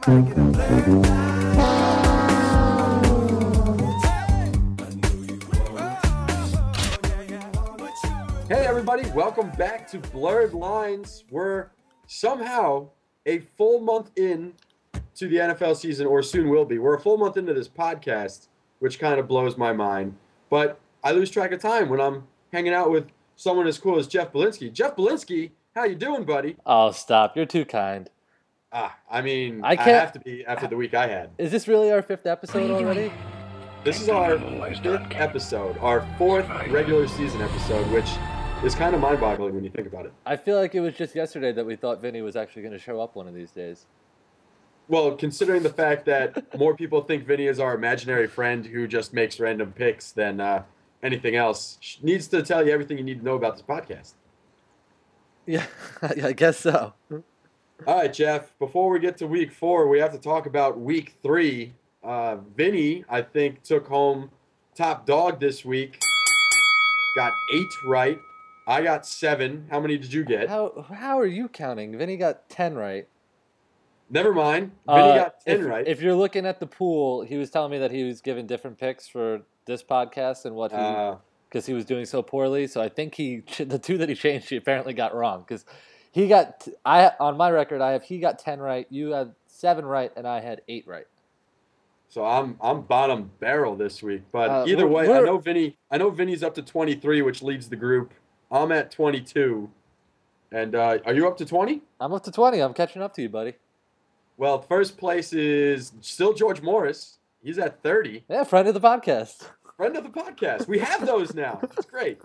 Hey everybody, welcome back to Blurred Lines. We're somehow a full month in to the NFL season, or soon will be. We're a full month into this podcast, which kind of blows my mind. But I lose track of time when I'm hanging out with someone as cool as Jeff Belinsky. Jeff Belinsky, how you doing, buddy? Oh, stop. You're too kind. I have to be after the week I had. Is this really our 5th episode already? This is our 5th episode, our 4th regular season episode, which is kind of mind-boggling when you think about it. I feel like it was just yesterday that we thought Vinny was actually going to show up one of these days. Well, considering the fact that more people think Vinny is our imaginary friend who just makes random picks than anything else, needs to tell you everything you need to know about this podcast. Yeah, I guess so. All right, Jeff, before we get to week 4, we have to talk about week 3. Vinny, I think, took home top dog this week. Got 8 right. I got 7. How many did you get? How are you counting? Vinny got 10 right. Never mind. Vinny got 10 right. If you're looking at the pool, he was telling me that he was given different picks for this podcast and what he, because he was doing so poorly. So I think the 2 that he changed, he apparently got wrong, because he got on my record he got 10 right, you had 7 right, and I had 8 right. So I'm bottom barrel this week, but either way, I know Vinny's up to 23, which leads the group. I'm at 22, and are you up to 20? I'm up to 20. I'm catching up to you, buddy. Well, first place is still George Morris. He's at 30. Yeah, friend of the podcast. Friend of the podcast. We have those now. It's great.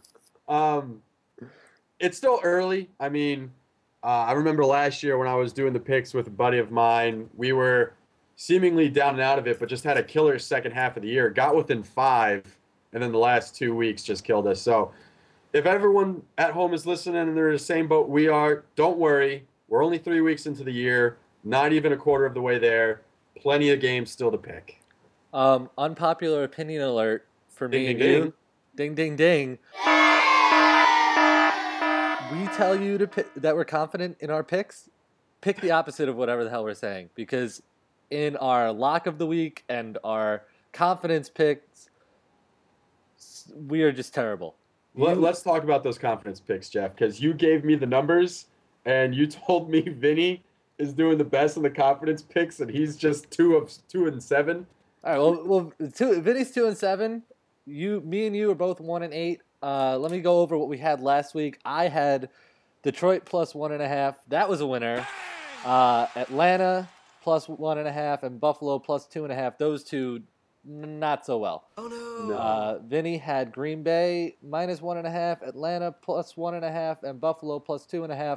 It's still early. I mean, I remember last year when I was doing the picks with a buddy of mine, we were seemingly down and out of it, but just had a killer second half of the year. Got within 5, and then the last 2 weeks just killed us. So if everyone at home is listening and they're in the same boat we are, don't worry. We're only 3 weeks into the year, not even a quarter of the way there. Plenty of games still to pick. Unpopular opinion alert for me and you. Ding, ding, ding. We tell you that we're confident in our picks. Pick the opposite of whatever the hell we're saying, because in our lock of the week and our confidence picks, we are just terrible. Let's talk about those confidence picks, Jeff, because you gave me the numbers and you told me Vinny is doing the best in the confidence picks and he's just 2 and 7. All right, well, Vinny's 2 and 7. Me and you are both 1 and 8. Let me go over what we had last week. I had Detroit plus 1.5. That was a winner. Atlanta plus 1.5 and Buffalo plus 2.5. Those 2, not so well. Oh no. Vinny had Green Bay minus 1.5, Atlanta plus 1.5, and Buffalo plus 2.5.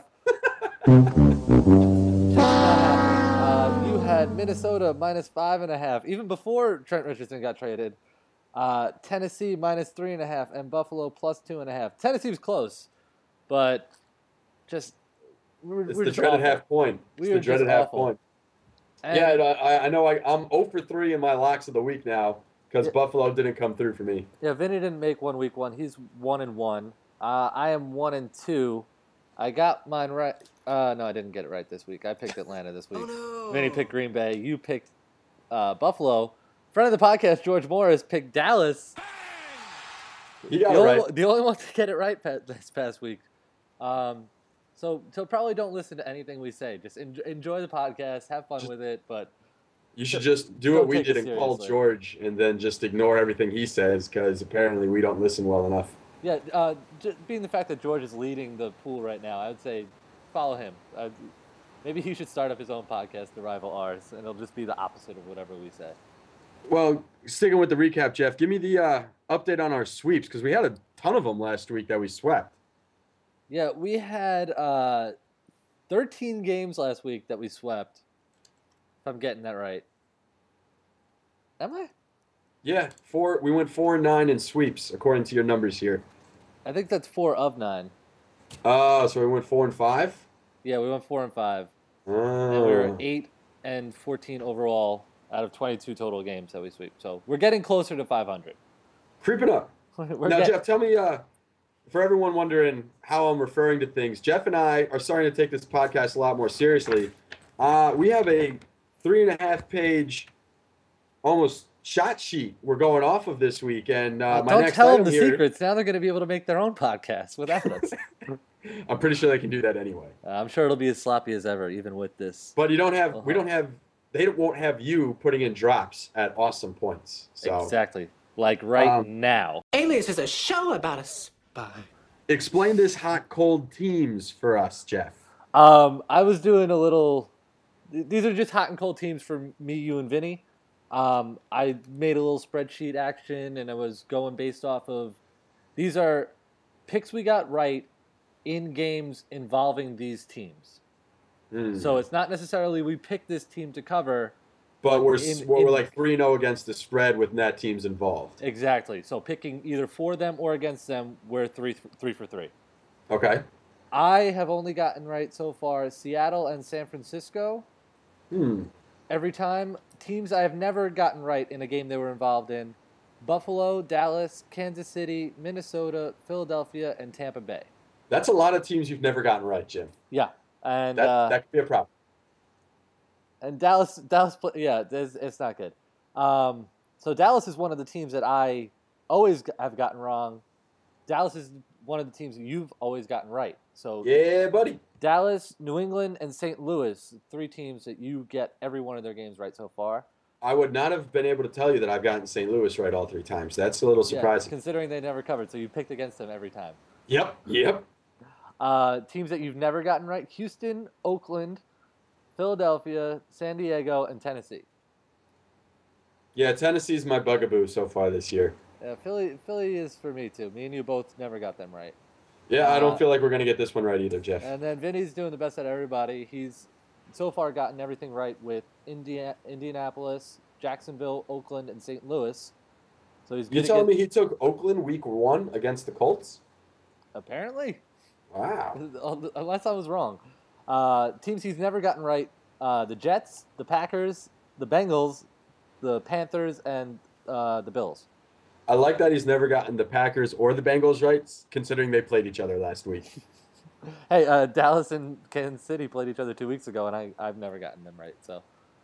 You had Minnesota minus 5.5, even before Trent Richardson got traded. Tennessee minus 3.5 and Buffalo plus 2.5. Tennessee was close, but just it's the dreaded half point. It's the dreaded half point. And I know I'm 0 for 3 in my locks of the week now because Buffalo didn't come through for me. Yeah, Vinny didn't make week 1. He's 1 and 1. I am 1 and 2. I got mine right. No, I didn't get it right this week. I picked Atlanta this week. Oh no. Vinny picked Green Bay. You picked Buffalo. Friend of the podcast, George Morris, picked Dallas. He got it right. The only one to get it right this past week. So probably don't listen to anything we say. Just enjoy the podcast, have fun with it. But you should just do what we did and call George, and then just ignore everything he says because apparently we don't listen well enough. Yeah, being the fact that George is leading the pool right now, I would say follow him. Maybe he should start up his own podcast to rival ours, and it'll just be the opposite of whatever we say. Well, sticking with the recap, Jeff, give me the update on our sweeps because we had a ton of them last week that we swept. Yeah, we had 13 games last week that we swept, if I'm getting that right. Am I? Yeah, 4. We went 4 and 9 in sweeps according to your numbers here. I think that's 4 of 9. Oh, so we went 4 and 5? Yeah, we went 4 and 5. Oh. And we were 8 and 14 overall out of 22 total games that we sweep. So we're getting closer to 500. Creeping up. Jeff, tell me, for everyone wondering how I'm referring to things, Jeff and I are starting to take this podcast a lot more seriously. We have a 3.5 page almost shot sheet we're going off of this week. And my Don't next tell them item the here, secrets. Now they're going to be able to make their own podcast without us. I'm pretty sure they can do that anyway. I'm sure it'll be as sloppy as ever, even with this. But we don't have, they won't have you putting in drops at awesome points. So Exactly. Like right now. Alias is a show about a spy. explain this hot cold teams for us, Jeff. I was doing a little. These are just hot and cold teams for me, you, and Vinny. I made a little spreadsheet action, and I was going based off of. These are picks we got right in games involving these teams. So it's not necessarily we picked this team to cover. But we're like 3-0 against the spread with net teams involved. Exactly. So picking either for them or against them, we're three for three. Okay. I have only gotten right so far Seattle and San Francisco. Every time. Teams I have never gotten right in a game they were involved in. Buffalo, Dallas, Kansas City, Minnesota, Philadelphia, and Tampa Bay. That's a lot of teams you've never gotten right, Jim. Yeah. And that could be a problem. And Dallas, it's not good. So Dallas is one of the teams that I always have gotten wrong. Dallas is one of the teams that you've always gotten right. So yeah, buddy. Dallas, New England, and St. Louis, 3 teams that you get every one of their games right so far. I would not have been able to tell you that I've gotten St. Louis right all 3 times. That's a little surprising. Considering they never covered, so you picked against them every time. Yep. Teams that you've never gotten right: Houston, Oakland, Philadelphia, San Diego, and Tennessee. Yeah, Tennessee's my bugaboo so far this year. Yeah, Philly is for me too. Me and you both never got them right. Yeah, I don't feel like we're going to get this one right either, Jeff. And then Vinny's doing the best out of everybody. He's so far gotten everything right with Indianapolis, Jacksonville, Oakland, and St. Louis. So he's. You telling me he took Oakland week 1 against the Colts? Apparently. Wow. Unless I was wrong. Teams he's never gotten right: the Jets, the Packers, the Bengals, the Panthers, and the Bills. I like that he's never gotten the Packers or the Bengals right, considering they played each other last week. Hey, Dallas and Kansas City played each other 2 weeks ago, and I've never gotten them right. So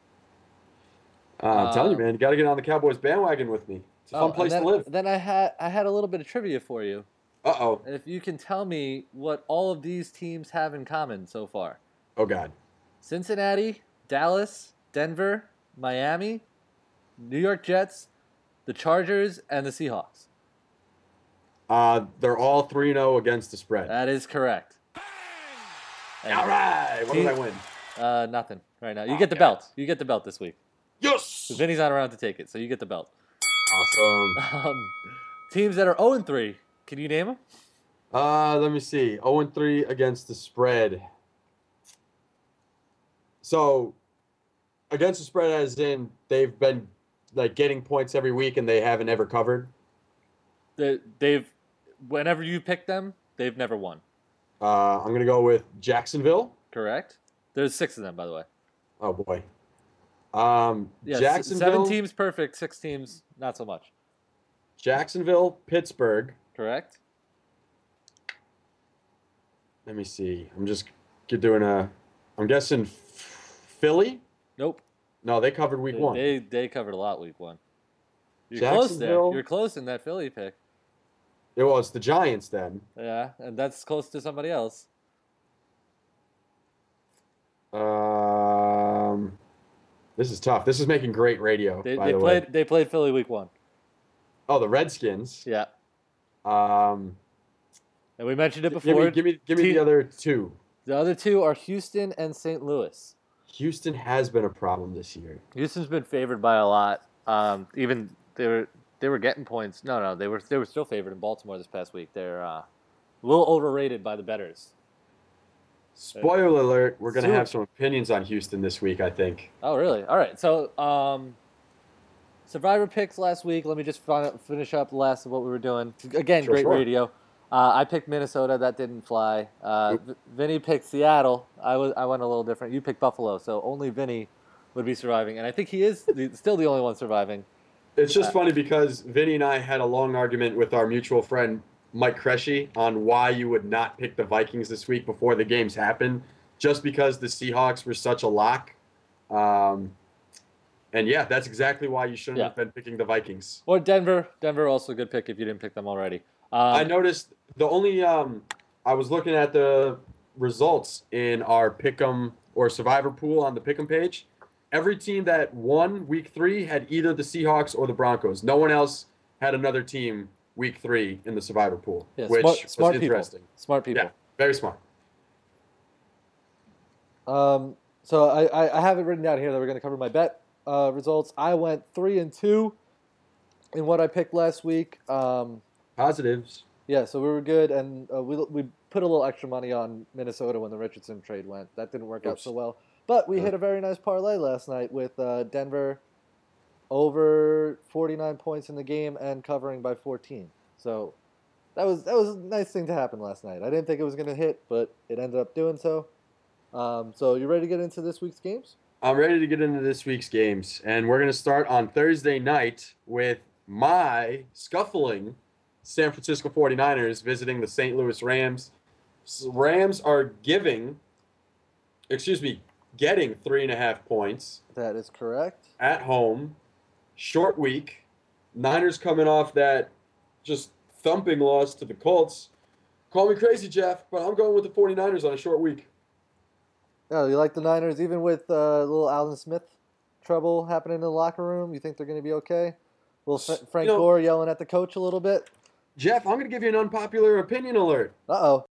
I'm telling you, man, you got to get on the Cowboys bandwagon with me. It's a fun place to live. Then I had a little bit of trivia for you. Uh-oh. If you can tell me what all of these teams have in common so far. Oh, God. Cincinnati, Dallas, Denver, Miami, New York Jets, the Chargers, and the Seahawks. They're all 3-0 against the spread. That is correct. All right. What did I win? Nothing right now. You get the belt. You get the belt this week. Yes! Because Vinny's not around to take it, so you get the belt. Awesome. Teams that are 0-3. Can you name them? Let me see. 0-3 against the spread. So, against the spread as in they've been like getting points every week and they haven't ever covered? They've whenever you pick them, they've never won. I'm going to go with Jacksonville. Correct. There's 6 of them, by the way. Oh, boy. Yeah, Jacksonville. 7 teams perfect, 6 teams not so much. Jacksonville, Pittsburgh. Correct. Let me see. I'm just doing I'm guessing Philly? Nope. No, they covered week 1. They covered a lot week 1. You're close there. You're close in that Philly pick. It was the Giants then. Yeah, and that's close to somebody else. This is tough. This is making great radio. They played Philly week 1. Oh, the Redskins. Yeah. And we mentioned it before. Give me the other 2. The other 2 are Houston and St. Louis. Houston has been a problem this year. Houston's been favored by a lot. Even they were getting points. No, they were still favored in Baltimore this past week. They're a little overrated by the bettors. Spoiler alert, we're going to have some opinions on Houston this week, I think. Oh, really? All right. So, Survivor picks last week. Let me just finish up the last of what we were doing. Again, great radio. I picked Minnesota. That didn't fly. Vinny picked Seattle. I went a little different. You picked Buffalo. So only Vinny would be surviving. And I think he is still the only one surviving. It's just funny because Vinny and I had a long argument with our mutual friend, Mike Cresci, on why you would not pick the Vikings this week before the games happened, just because the Seahawks were such a lock. And yeah, that's exactly why you shouldn't Yeah. have been picking the Vikings. Or Denver. Denver also a good pick if you didn't pick them already. I noticed the only I was looking at the results in our Pick'em or Survivor pool on the Pick'em page. Every team that won week 3 had either the Seahawks or the Broncos. No one else had another team week 3 in the Survivor pool, Yeah, which smart was interesting. people. Smart people. Yeah, very smart. So I have it written down here that we're going to cover my bet results. I went 3-2 in what I picked last week. Positives. Yeah, so we were good, and we put a little extra money on Minnesota when the Richardson trade went. That didn't work out so well. But we hit a very nice parlay last night with Denver over 49 points in the game and covering by 14. So that was a nice thing to happen last night. I didn't think it was going to hit, but it ended up doing so. So you ready to get into this week's games? I'm ready to get into this week's games, and we're going to start on Thursday night with my scuffling San Francisco 49ers visiting the St. Louis Rams. Rams are getting 3.5 points That is correct. at home. Short week. Niners coming off that just thumping loss to the Colts. Call me crazy, Jeff, but I'm going with the 49ers on a short week. Oh, you like the Niners even with little Alden Smith trouble happening in the locker room? You think they're going to be okay? Little Frank Gore yelling at the coach a little bit? Jeff, I'm going to give you an unpopular opinion alert. Uh-oh.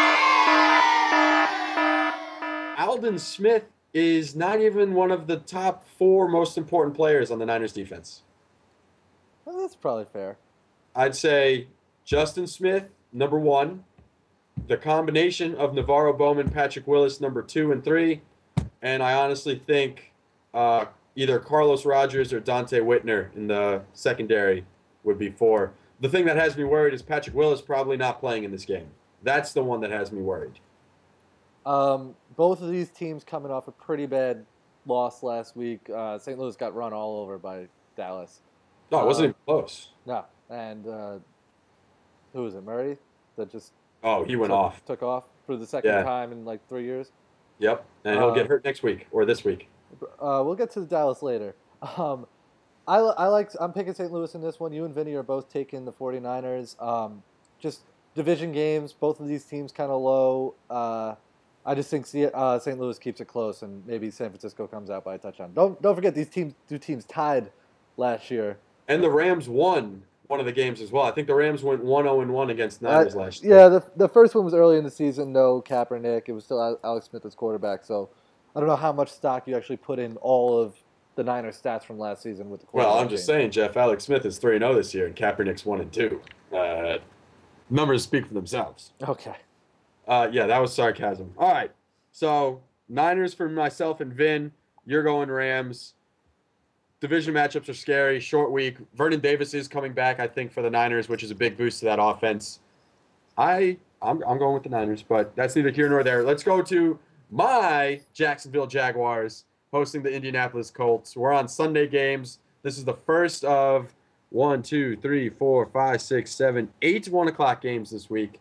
Alden Smith is not even one of the top 4 most important players on the Niners defense. Well, that's probably fair. I'd say Justin Smith, number 1. The combination of Navarro Bowman, Patrick Willis, number 2 and 3. And I honestly think either Carlos Rogers or Dante Whitner in the secondary would be 4. The thing that has me worried is Patrick Willis probably not playing in this game. That's the one that has me worried. Both of these teams coming off a pretty bad loss last week. St. Louis got run all over by Dallas. No, it wasn't even close. No, and who was it? Murray that just he went off. Took off for the second time in like 3 years. Yep, and he'll get hurt next week or this week. We'll get to the Dallas later. I'm picking St. Louis in this one. You and Vinny are both taking the 49ers. Just division games. Both of these teams kind of low. I just think St. Louis keeps it close, and maybe San Francisco comes out by a touchdown. Don't forget these two teams tied last year. And the Rams won one of the games as well. I think the Rams went 1-0-1 against Niners last year. Yeah, the first one was early in the season. No Kaepernick. It was still Alex Smith as quarterback. So I don't know how much stock you actually put in all of the Niners stats from last season with the quarterback. Well, I'm just saying, Jeff. Alex Smith is 3-0 this year, and Kaepernick's 1-2. Numbers speak for themselves. Okay. Yeah, that was sarcasm. All right. So Niners for myself and Vin. You're going Rams. Division matchups are scary. Short week. Vernon Davis is coming back, I think, for the Niners, which is a big boost to that offense. I'm going with the Niners, but that's neither here nor there. Let's go to my Jacksonville Jaguars hosting the Indianapolis Colts. We're on Sunday games. This is the first of 1, 2, 3, 4, 5, 6, 7, 8 1 o'clock games this week.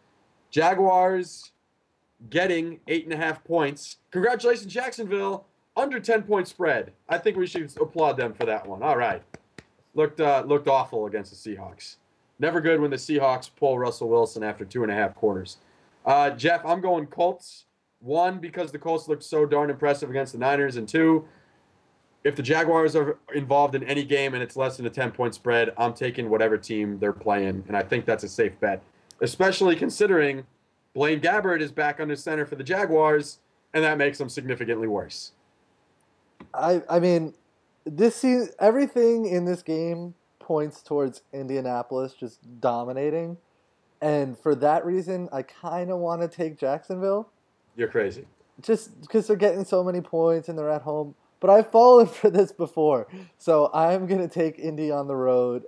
Jaguars getting 8.5 points. Congratulations, Jacksonville. Under 10-point spread. I think we should applaud them for that one. All right. Looked awful against the Seahawks. Never good when the Seahawks pull Russell Wilson after 2.5 quarters. Jeff, I'm going Colts. 1, because the Colts looked so darn impressive against the Niners. And 2, if the Jaguars are involved in any game and it's less than a 10-point spread, I'm taking whatever team they're playing. And I think that's a safe bet, especially considering Blaine Gabbert is back under center for the Jaguars, and that makes them significantly worse. I mean, everything in this game points towards Indianapolis just dominating. And for that reason, I kind of want to take Jacksonville. You're crazy. Just because they're getting so many points and they're at home. But I've fallen for this before. So I'm going to take Indy on the road.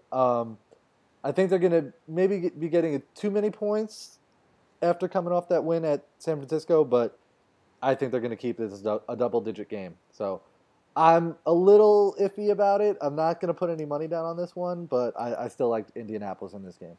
I think they're going to maybe be getting too many points after coming off that win at San Francisco. But I think they're going to keep this a double-digit game. So I'm a little iffy about it. I'm not going to put any money down on this one, but I still like Indianapolis in this game.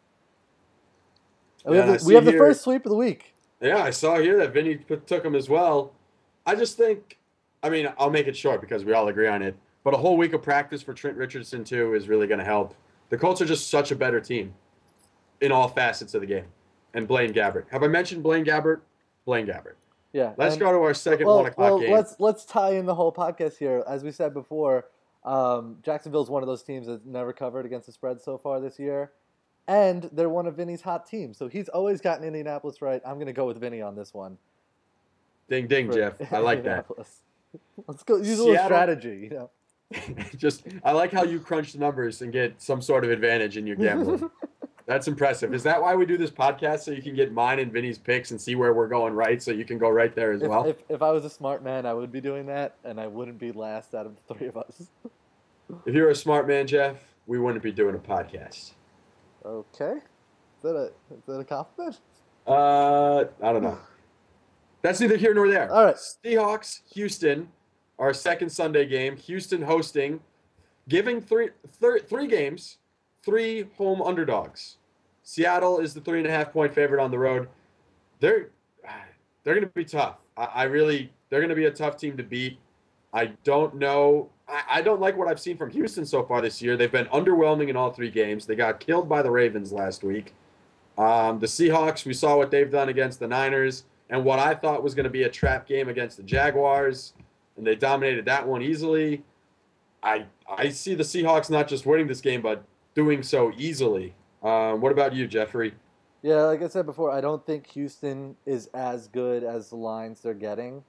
We have the first sweep of the week. Yeah, I saw here that Vinny took him as well. I just think, I'll make it short because we all agree on it. but a whole week of practice for Trent Richardson too is really going to help. The Colts are just such a better team in all facets of the game. And Blaine Gabbert. Have I mentioned Blaine Gabbert? Blaine Gabbert. Yeah. Let's go to our second well, 1 o'clock game. Let's tie in the whole podcast here. As we said before, Jacksonville's one of those teams that's never covered against the spread so far this year. And they're one of Vinny's hot teams. So he's always gotten Indianapolis right. I'm going to go with Vinny on this one. Ding, ding, Jeff. I like that. Let's go use a little strategy, Just, I like how you crunch the numbers and get some sort of advantage in your gambling. That's impressive. Is that why we do this podcast? So you can get mine and Vinny's picks and see where we're going right, so you can go right there as well? If I was a smart man, I would be doing that, and I wouldn't be last out of the three of us. If you're a smart man, Jeff, we wouldn't be doing a podcast. Okay. Is that a compliment? I don't know. That's neither here nor there. All right. Seahawks, Houston, our second Sunday game. Houston hosting, giving three games, 3 home underdogs. Seattle is the 3.5-point favorite on the road. They're going to be tough. They're going to be a tough team to beat. I don't know. I don't like what I've seen from Houston so far this year. They've been underwhelming in all 3 games. They got killed by the Ravens last week. The Seahawks, we saw what they've done against the Niners and what I thought was going to be a trap game against the Jaguars, and they dominated that one easily. I see the Seahawks not just winning this game, but doing so easily. What about you, Jeffrey? Yeah, like I said before, I don't think Houston is as good as the lines they're getting.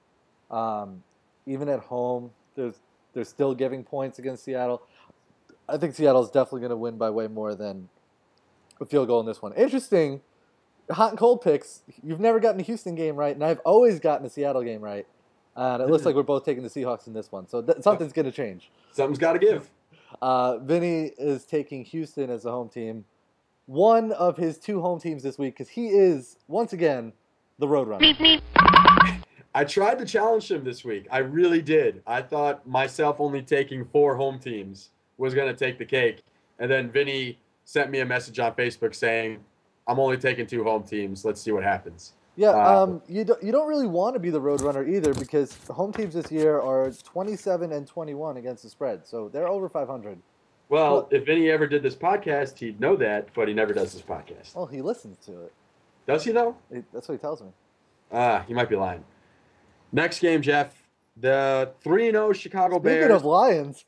Even at home, they're still giving points against Seattle. I think Seattle's definitely going to win by way more than a field goal in this one. Interesting, hot and cold picks. You've never gotten a Houston game right, and I've always gotten a Seattle game right. And it looks like we're both taking the Seahawks in this one, so something's going to change. Something's got to give. Vinny is taking Houston as the home team. One of his 2 home teams this week, because he is, once again, the Roadrunner. I tried to challenge him this week. I really did. I thought myself only taking 4 home teams was going to take the cake. And then Vinny sent me a message on Facebook saying, I'm only taking 2 home teams. Let's see what happens. Yeah, you don't really want to be the Roadrunner either, because the home teams this year are 27-21 against the spread. So they're over 500. Well, if Vinny ever did this podcast, he'd know that, but he never does this podcast. Well, he listens to it. Does he, though? That's what he tells me. He might be lying. Next game, Jeff. The 3-0 Chicago Bears. Speaking of Lions.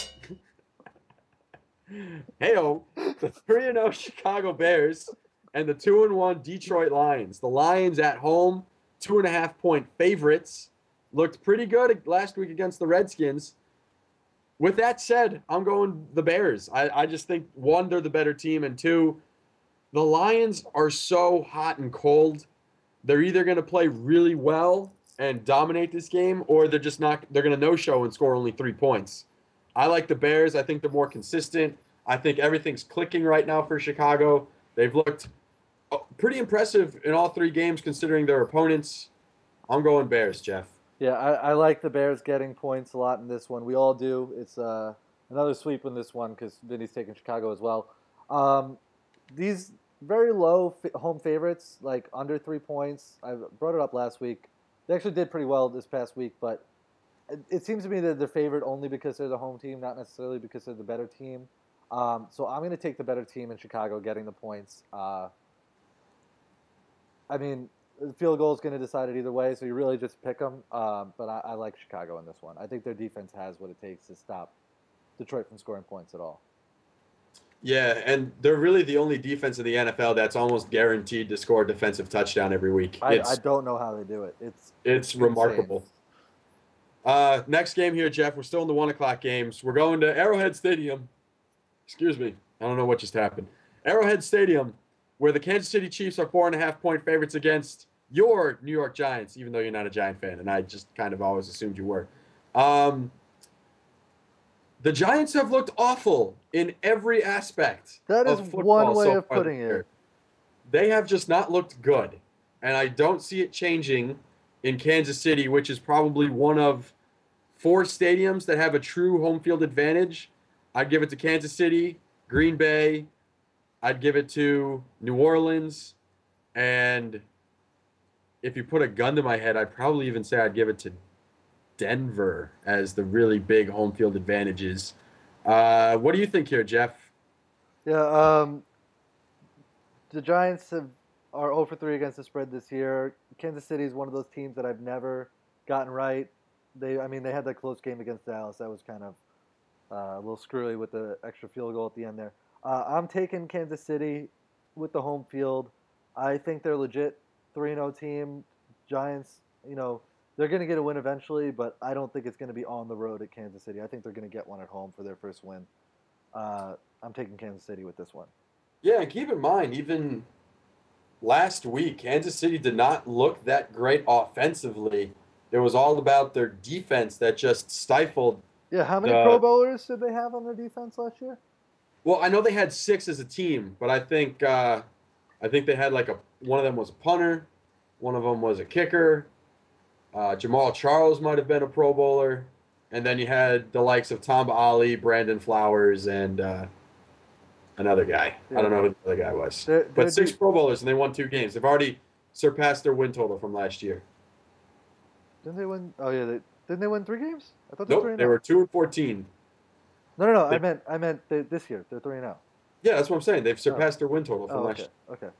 Hey-o. The 3-0 Chicago Bears and the 2-1 Detroit Lions. The Lions at home, 2.5-point favorites. Looked pretty good last week against the Redskins. With that said, I'm going the Bears. I just think, 1, they're the better team, and 2, the Lions are so hot and cold. They're either going to play really well and dominate this game, or they're going to no-show and score only 3 points. I like the Bears. I think they're more consistent. I think everything's clicking right now for Chicago. They've looked pretty impressive in all 3 games considering their opponents. I'm going Bears, Jeff. Yeah, I like the Bears getting points a lot in this one. We all do. It's another sweep in this one because Vinny's taking Chicago as well. These very low home favorites, like under 3 points, I brought it up last week. They actually did pretty well this past week, but it seems to me that they're favored only because they're the home team, not necessarily because they're the better team. So I'm going to take the better team in Chicago getting the points. I mean, the field goal is going to decide it either way, so you really just pick them. But I like Chicago in this one. I think their defense has what it takes to stop Detroit from scoring points at all. Yeah, and they're really the only defense in the NFL that's almost guaranteed to score a defensive touchdown every week. I don't know how they do it. It's remarkable. Next game here, Jeff. We're still in the 1 o'clock games. We're going to Arrowhead Stadium. Excuse me. I don't know what just happened. Arrowhead Stadium, where the Kansas City Chiefs are 4.5-point favorites against your New York Giants, even though you're not a Giant fan, and I just kind of always assumed you were. The Giants have looked awful in every aspect. That is one way of putting it. They have just not looked good, and I don't see it changing in Kansas City, which is probably one of 4 stadiums that have a true home field advantage. I'd give it to Kansas City, Green Bay. I'd give it to New Orleans. And if you put a gun to my head, I'd probably even say I'd give it to Denver as the really big home field advantages. What do you think here, Jeff? Yeah, the Giants are 0 for 3 against the spread this year. Kansas City is one of those teams that I've never gotten right. They had that close game against Dallas. That was kind of a little screwy with the extra field goal at the end there. I'm taking Kansas City with the home field. I think they're legit 3-0 team. Giants, they're going to get a win eventually, but I don't think it's going to be on the road at Kansas City. I think they're going to get one at home for their first win. I'm taking Kansas City with this one. Yeah, and keep in mind, even last week, Kansas City did not look that great offensively. It was all about their defense that just stifled. Yeah, how many Pro Bowlers did they have on their defense last year? Well, I know they had 6 as a team, but I think they had one of them was a punter, one of them was a kicker. Jamal Charles might have been a Pro Bowler, and then you had the likes of Tamba Ali, Brandon Flowers, and another guy. Yeah. I don't know who the other guy was. But 6 Pro Bowlers, and they won 2 games. They've already surpassed their win total from last year. Didn't they win? Oh yeah, didn't they win 3 games? I thought nope, they were 2-14. No. I meant this year. They're 3-0. Yeah, that's what I'm saying. They've surpassed their win total from last year.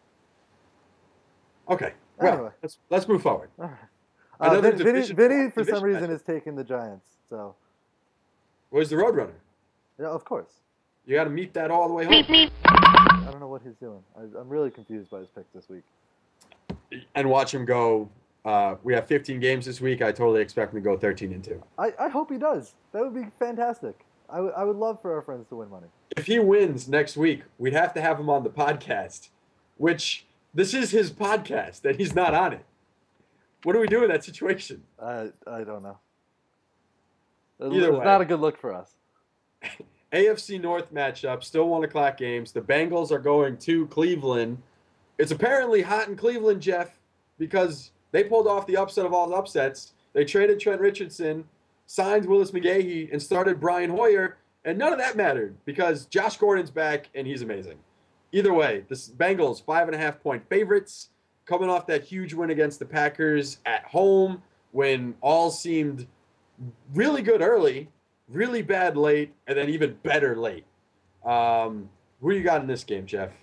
Okay. Well, anyway. let's move forward. All right. Vinny, for some reason, is taking the Giants. So. Where's the Roadrunner? Yeah, of course. You got to meet that all the way home. I don't know what he's doing. I'm really confused by his pick this week. And watch him go. We have 15 games this week. I totally expect him to go 13-2. I hope he does. That would be fantastic. I would love for our friends to win money. If he wins next week, we'd have to have him on the podcast, which this is his podcast, and he's not on it. What do we do in that situation? I don't know. Either way. Not a good look for us. AFC North matchup, still 1 o'clock games. The Bengals are going to Cleveland. It's apparently hot in Cleveland, Jeff, because they pulled off the upset of all upsets. They traded Trent Richardson, signed Willis McGahee, and started Brian Hoyer, and none of that mattered because Josh Gordon's back, and he's amazing. Either way, the Bengals, 5.5-point favorites, coming off that huge win against the Packers at home when all seemed really good early, really bad late, and then even better late. Who you got in this game, Jeff?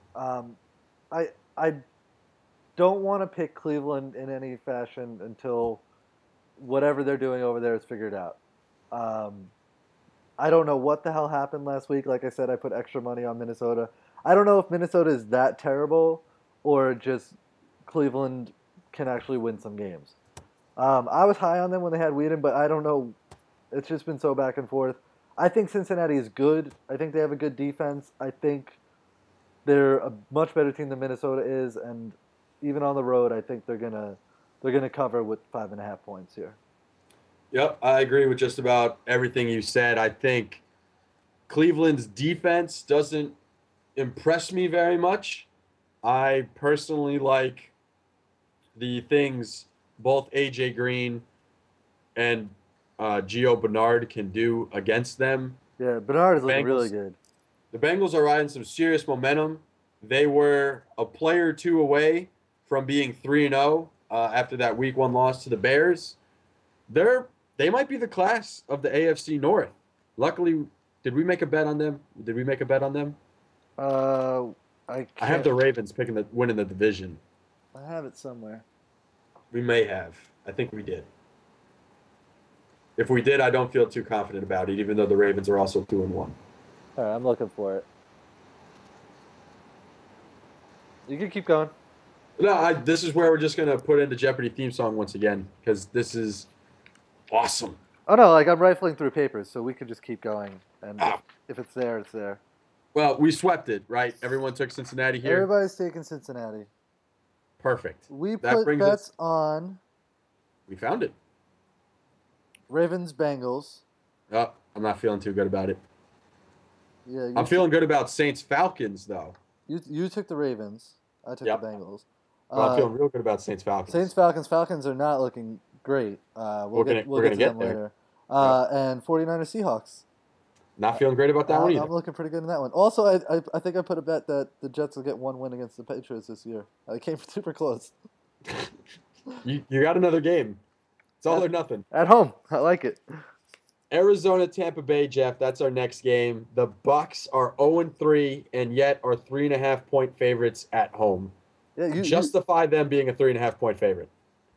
I don't want to pick Cleveland in any fashion until whatever they're doing over there is figured out. I don't know what the hell happened last week. Like I said, I put extra money on Minnesota. I don't know if Minnesota is that terrible or just Cleveland can actually win some games. I was high on them when they had Whedon, but I don't know. It's just been so back and forth. I think Cincinnati is good. I think they have a good defense. I think they're a much better team than Minnesota is, and even on the road, I think they're gonna cover with 5.5 points here. Yep, I agree with just about everything you said. I think Cleveland's defense doesn't impress me very much. I personally like the things both A.J. Green and Gio Bernard can do against them. Yeah, Bernard is looking really good. The Bengals are riding some serious momentum. They were a player or two away from being 3-0 after that Week 1 loss to the Bears. They might be the class of the AFC North. Luckily, did we make a bet on them? I have the Ravens winning the division. I have it somewhere. We may have. I think we did. If we did, I don't feel too confident about it, even though the Ravens are also 2-1. All right, I'm looking for it. You can keep going. No, this is where we're just going to put in the Jeopardy theme song once again, because this is awesome. Oh, no, I'm rifling through papers, so we can just keep going. And if it's there, it's there. Well, we swept it, right? Everyone took Cincinnati here. Everybody's taking Cincinnati. Perfect. We put bets on... We found it. Ravens, Bengals. Oh, I'm not feeling too good about it. Yeah, I'm feeling good about Saints, Falcons, though. You took the Ravens. I took the Bengals. Well, I'm feeling real good about Saints, Falcons. Saints, Falcons. Falcons are not looking great. We'll get to them later. And 49ers, Seahawks. Not feeling great about that one either. I'm looking pretty good in that one. Also, I think I put a bet that the Jets will get 1 win against the Patriots this year. I came super close. You got another game. It's all or nothing. At home. I like it. Arizona, Tampa Bay, Jeff. That's our next game. The Bucks are 0-3 and yet are 3.5-point favorites at home. Yeah, Justify them being a 3.5-point favorite.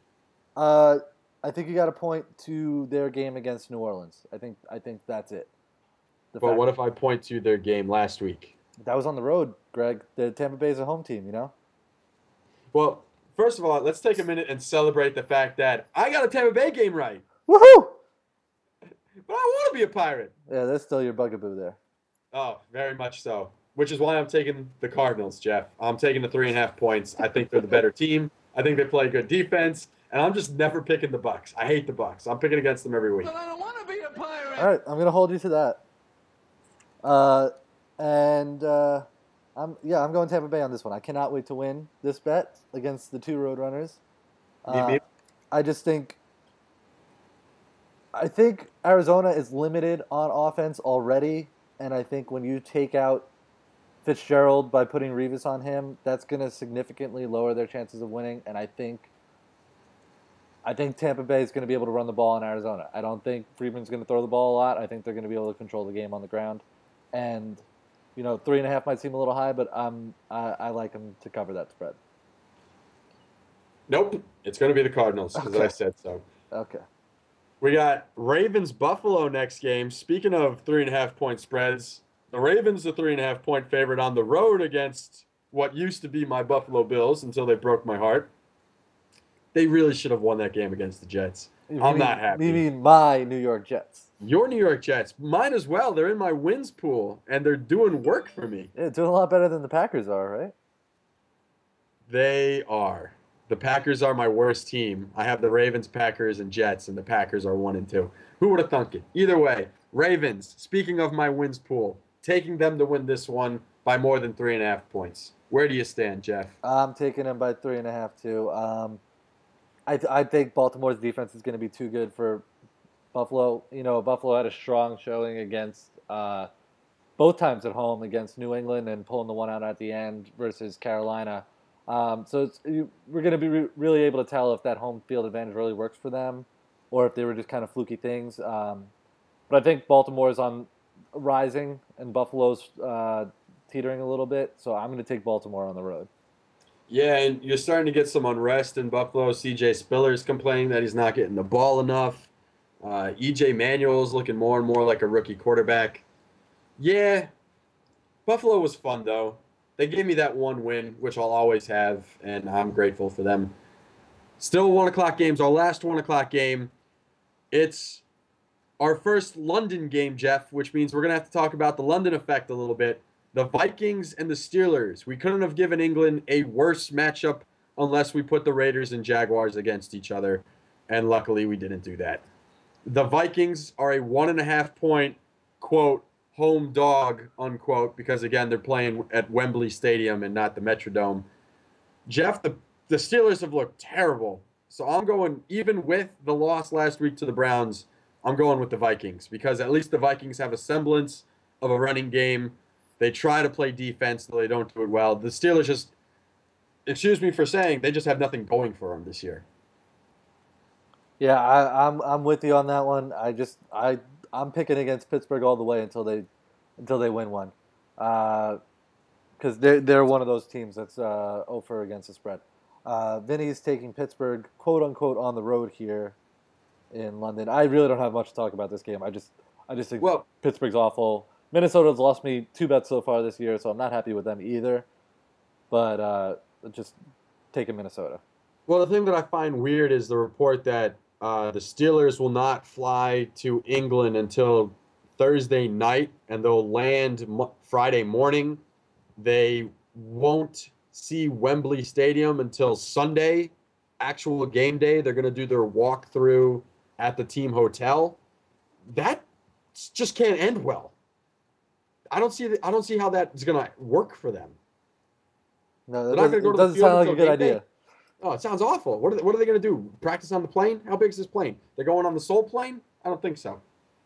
I think you got to point to their game against New Orleans. I think that's it. But what if I point to their game last week? That was on the road, Greg. The Tampa Bay is a home team, you know? Well, first of all, let's take a minute and celebrate the fact that I got a Tampa Bay game right. Woohoo! But I want to be a Pirate. Yeah, that's still your bugaboo there. Oh, very much so. Which is why I'm taking the Cardinals, Jeff. I'm taking the 3.5 points. I think they're the better team. I think they play good defense. And I'm just never picking the Bucks. I hate the Bucks. I'm picking against them every week. But I don't want to be a pirate. All right, I'm gonna hold you to that. I'm going Tampa Bay on this one. I cannot wait to win this bet against the two Roadrunners. Me. I think Arizona is limited on offense already, and I think when you take out Fitzgerald by putting Revis on him, that's going to significantly lower their chances of winning. And I think Tampa Bay is going to be able to run the ball in Arizona. I don't think Freeman's going to throw the ball a lot. I think they're going to be able to control the game on the ground. And 3.5 might seem a little high, but I like them to cover that spread. Nope. It's going to be the Cardinals because Okay. I said so. Okay. We got Ravens-Buffalo next game. Speaking of 3.5-point spreads, the Ravens are 3.5-point favorite on the road against what used to be my Buffalo Bills until they broke my heart. They really should have won that game against the Jets. I'm not happy. You mean my New York Jets? Your New York Jets. Mine as well. They're in my wins pool, and they're doing work for me. Yeah, doing a lot better than the Packers are, right? They are. The Packers are my worst team. I have the Ravens, Packers, and Jets, and the Packers are 1 and 2. Who would have thunk it? Either way, Ravens, speaking of my wins pool, taking them to win this one by more than 3.5 points. Where do you stand, Jeff? I'm taking them by 3.5 too. I think Baltimore's defense is going to be too good for Buffalo. Buffalo had a strong showing against both times at home against New England and pulling the one out at the end versus Carolina. So we're going to be really able to tell if that home field advantage really works for them or if they were just kind of fluky things. But I think Baltimore is on rising and Buffalo's teetering a little bit. So I'm going to take Baltimore on the road. Yeah, and you're starting to get some unrest in Buffalo. C.J. Spiller's complaining that he's not getting the ball enough. E.J. Manuel's looking more and more like a rookie quarterback. Yeah, Buffalo was fun, though. They gave me that one win, which I'll always have, and I'm grateful for them. Still 1 o'clock games. Our last 1 o'clock game. It's our first London game, Jeff, which means we're going to have to talk about the London effect a little bit. The Vikings and the Steelers. We couldn't have given England a worse matchup unless we put the Raiders and Jaguars against each other, and luckily we didn't do that. The Vikings are a 1.5-point, quote, home dog, unquote, because, again, they're playing at Wembley Stadium and not the Metrodome. Jeff, the Steelers have looked terrible. So I'm going, even with the loss last week to the Browns, I'm going with the Vikings because at least the Vikings have a semblance of a running game. They try to play defense, though they don't do it well. The Steelers just, excuse me for saying, they just have nothing going for them this year. Yeah, I'm with you on that one. I'm picking against Pittsburgh all the way until they win one, because they're one of those teams that's 0 for against the spread. Vinny's taking Pittsburgh, quote unquote, on the road here in London. I really don't have much to talk about this game. I just think Pittsburgh's awful. Minnesota's lost me 2 bets so far this year, so I'm not happy with them either. But just taking Minnesota. Well, the thing that I find weird is the report that the Steelers will not fly to England until Thursday night, and they'll land Friday morning. They won't see Wembley Stadium until Sunday, actual game day. They're going to do their walkthrough at the team hotel. That just can't end well. I don't see how that's going to work for them. No, They're not going to go to the doesn't field sound like a until good game day. idea. Oh, it sounds awful. What are they going to do? Practice on the plane? How big is this plane? They're going on the Soul plane? I don't think so.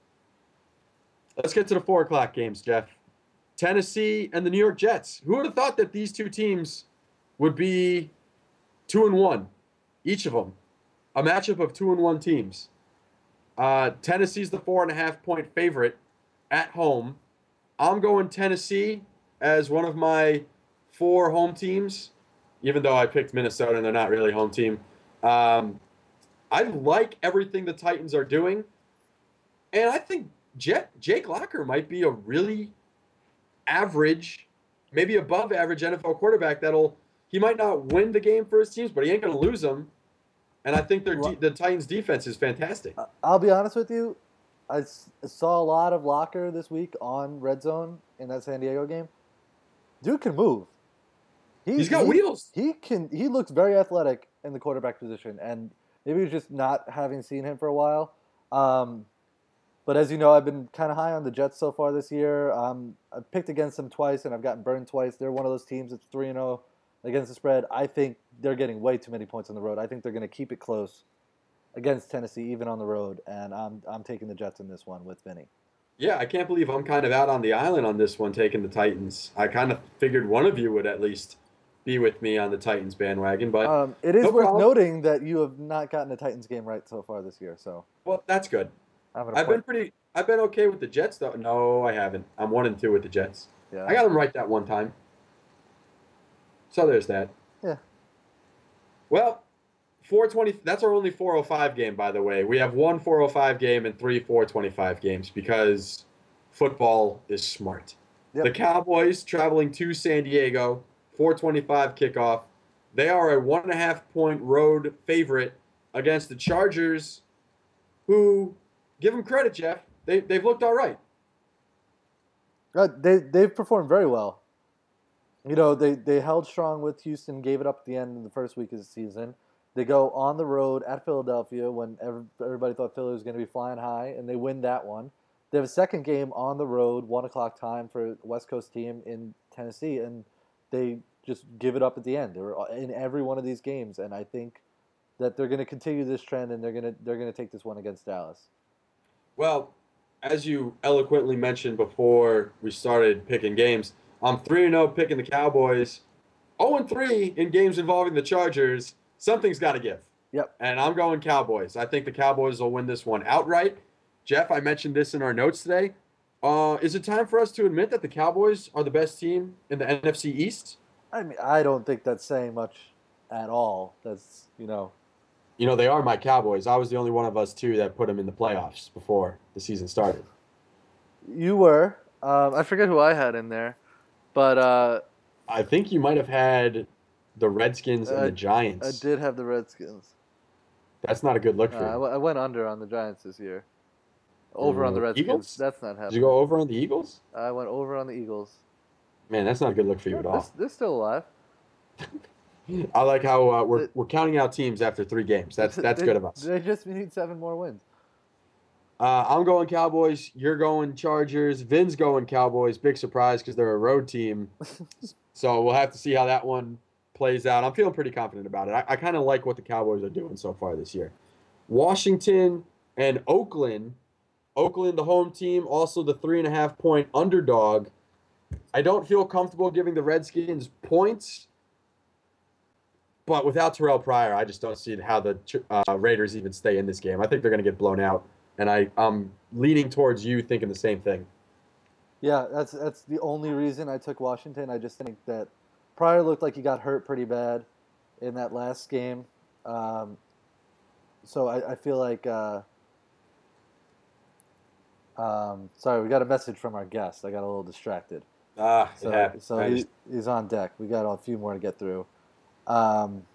Let's get to the 4 o'clock games, Jeff. Tennessee and the New York Jets. Who would have thought that these two teams would be 2-1, each of them? a matchup of 2-1 teams. Tennessee's the 4.5-point favorite at home. I'm going Tennessee as one of my 4 home teams, even though I picked Minnesota and they're not really a home team. I like everything the Titans are doing, and I think Jake Locker might be a really average, maybe above average NFL quarterback. He might not win the game for his teams, but he ain't going to lose them. And I think the Titans' defense is fantastic. I'll be honest with you. I saw a lot of Locker this week on Red Zone in that San Diego game. Dude can move. He's got wheels. He looks very athletic in the quarterback position, and maybe it's just not having seen him for a while. But as you know, I've been kind of high on the Jets so far this year. I've picked against them twice, and I've gotten burned twice. They're one of those teams that's 3-0 against the spread. I think they're getting way too many points on the road. I think they're going to keep it close against Tennessee, even on the road, and I'm taking the Jets in this one with Vinny. Yeah, I can't believe I'm kind of out on the island on this one, taking the Titans. I kind of figured one of you would at least be with me on the Titans bandwagon, but it is worth noting that you have not gotten a Titans game right so far this year. So well, that's good. I've been okay with the Jets though. No, I haven't. I'm 1-2 with the Jets. Yeah, I got them right that one time. So there's that. Yeah. Well, 420. That's our only 405 game, by the way. We have one 405 game and 3 425 games because football is smart. Yep. The Cowboys traveling to San Diego, 425 kickoff. They are a 1.5-point road favorite against the Chargers, who, give them credit, Jeff, they've looked all right. They've performed very well. You know, they held strong with Houston, gave it up at the end of the first week of the season. They go on the road at Philadelphia when everybody thought Philly was going to be flying high, and they win that one. They have a second game on the road, 1 o'clock time for a West Coast team in Tennessee, and they just give it up at the end. They were in every one of these games, and I think that they're going to continue this trend, and they're going to take this one against Dallas. Well, as you eloquently mentioned before we started picking games, I'm 3-0 picking the Cowboys, 0-3 in games involving the Chargers. Something's got to give. Yep. And I'm going Cowboys. I think the Cowboys will win this one outright. Jeff, I mentioned this in our notes today. Is it time for us to admit that the Cowboys are the best team in the NFC East? I mean, I don't think that's saying much at all. That's, you know. You know, they are my Cowboys. I was the only one of us, too, that put them in the playoffs before the season started. You were. I forget who I had in there. But I think you might have had the Redskins and the Giants. I did have the Redskins. That's not a good look for you. I went under on the Giants this year. Over on the Redskins. Eagles? That's not happening. Did you go over on the Eagles? I went over on the Eagles. Man, that's not a good look for you at all. They're still alive. I like how we're counting out teams after 3 games. That's good of us. They just need 7 more wins. I'm going Cowboys. You're going Chargers. Vin's going Cowboys. Big surprise because they're a road team. So we'll have to see how that one plays out. I'm feeling pretty confident about it. I kind of like what the Cowboys are doing so far this year. Washington and Oakland. Oakland, the home team, also the 3.5-point underdog. I don't feel comfortable giving the Redskins points, but without Terrell Pryor, I just don't see how the Raiders even stay in this game. I think they're going to get blown out, and I'm leaning towards you thinking the same thing. Yeah, that's the only reason I took Washington. I just think that Pryor looked like he got hurt pretty bad in that last game. So I feel like... sorry, we got a message from our guest. I got a little distracted. He's on deck. We got a few more to get through. I'm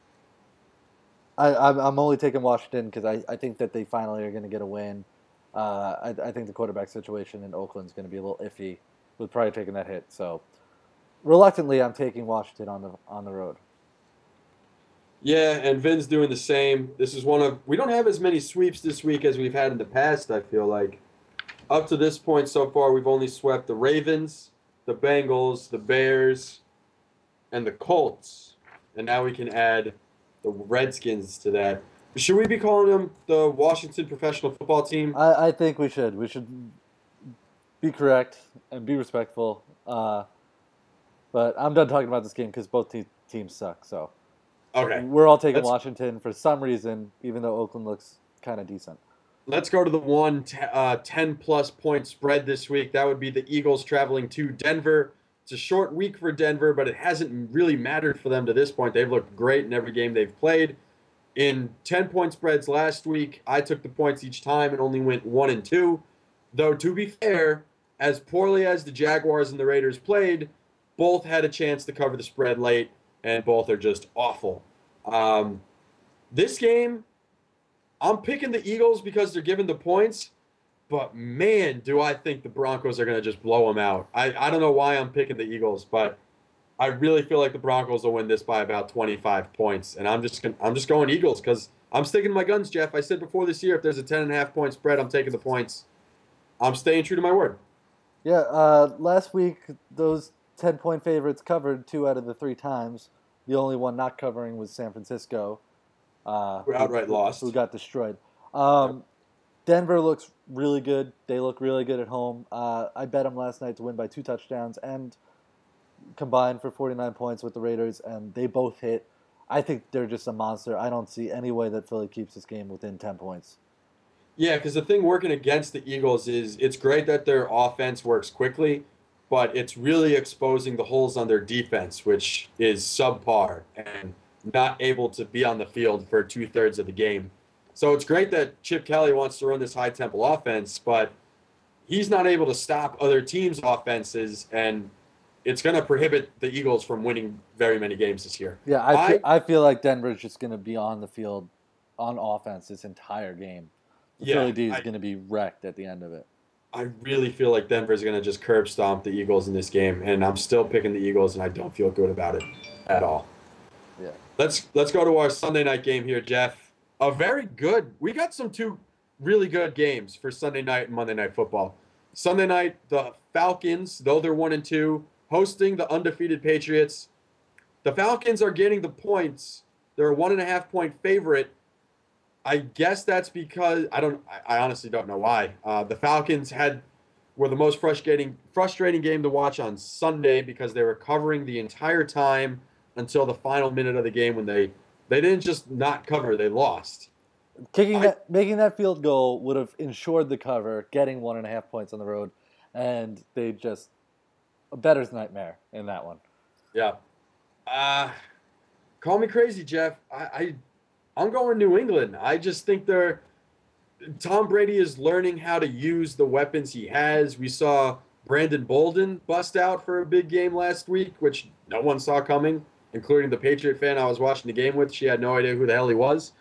only taking Washington because I think that they finally are going to get a win. I think the quarterback situation in Oakland is going to be a little iffy with probably taking that hit. So reluctantly, I'm taking Washington on the road. Yeah, and Vin's doing the same. This is we don't have as many sweeps this week as we've had in the past, I feel like. Up to this point so far, we've only swept the Ravens, the Bengals, the Bears, and the Colts. And now we can add the Redskins to that. Should we be calling them the Washington Professional Football Team? I think we should. We should be correct and be respectful. But I'm done talking about this game because both teams suck. So Okay. We're all taking Let's Washington for some reason, even though Oakland looks kind of decent. let's go to the 10-plus point spread this week. That would be the Eagles traveling to Denver. It's a short week for Denver, but it hasn't really mattered for them to this point. They've looked great in every game they've played. In 10-point spreads last week, I took the points each time and only went 1-2. Though, to be fair, as poorly as the Jaguars and the Raiders played, both had a chance to cover the spread late, and both are just awful. This game, I'm picking the Eagles because they're given the points, but man, do I think the Broncos are going to just blow them out. I don't know why I'm picking the Eagles, but I really feel like the Broncos will win this by about 25 points, and I'm just going Eagles because I'm sticking to my guns, Jeff. I said before this year, if there's a 10.5-point spread, I'm taking the points. I'm staying true to my word. Yeah, last week those 10-point favorites covered 2 out of the 3 times. The only one not covering was San Francisco. Who outright lost. Who got destroyed. Yep. Denver looks really good. They look really good at home. I bet them last night to win by 2 touchdowns and combined for 49 points with the Raiders, and they both hit. I think they're just a monster. I don't see any way that Philly keeps this game within 10 points. Yeah, because the thing working against the Eagles is it's great that their offense works quickly, but it's really exposing the holes on their defense, which is subpar and not able to be on the field for 2/3 of the game. So it's great that Chip Kelly wants to run this high-tempo offense, but he's not able to stop other teams' offenses, and it's going to prohibit the Eagles from winning very many games this year. Yeah, I feel like Denver's just going to be on the field on offense this entire game. The Philly D is going to be wrecked at the end of it. I really feel like Denver's going to just curb stomp the Eagles in this game, and I'm still picking the Eagles, and I don't feel good about it at all. Yeah. Let's go to our Sunday night game here, Jeff. We got 2 really good games for Sunday night and Monday Night Football. Sunday night, the Falcons, though they're 1-2, hosting the undefeated Patriots. The Falcons are getting the points. They're a 1.5-point favorite. I guess that's because I honestly don't know why. The Falcons were the most frustrating game to watch on Sunday because they were covering the entire time until the final minute of the game when they didn't just not cover, they lost. Making that field goal would have ensured the cover, getting 1.5 points on the road, and they just a bettor's nightmare in that one. Yeah. Call me crazy, Jeff. I'm going New England. I just think Tom Brady is learning how to use the weapons he has. We saw Brandon Bolden bust out for a big game last week, which no one saw coming, including the Patriot fan I was watching the game with. She had no idea who the hell he was.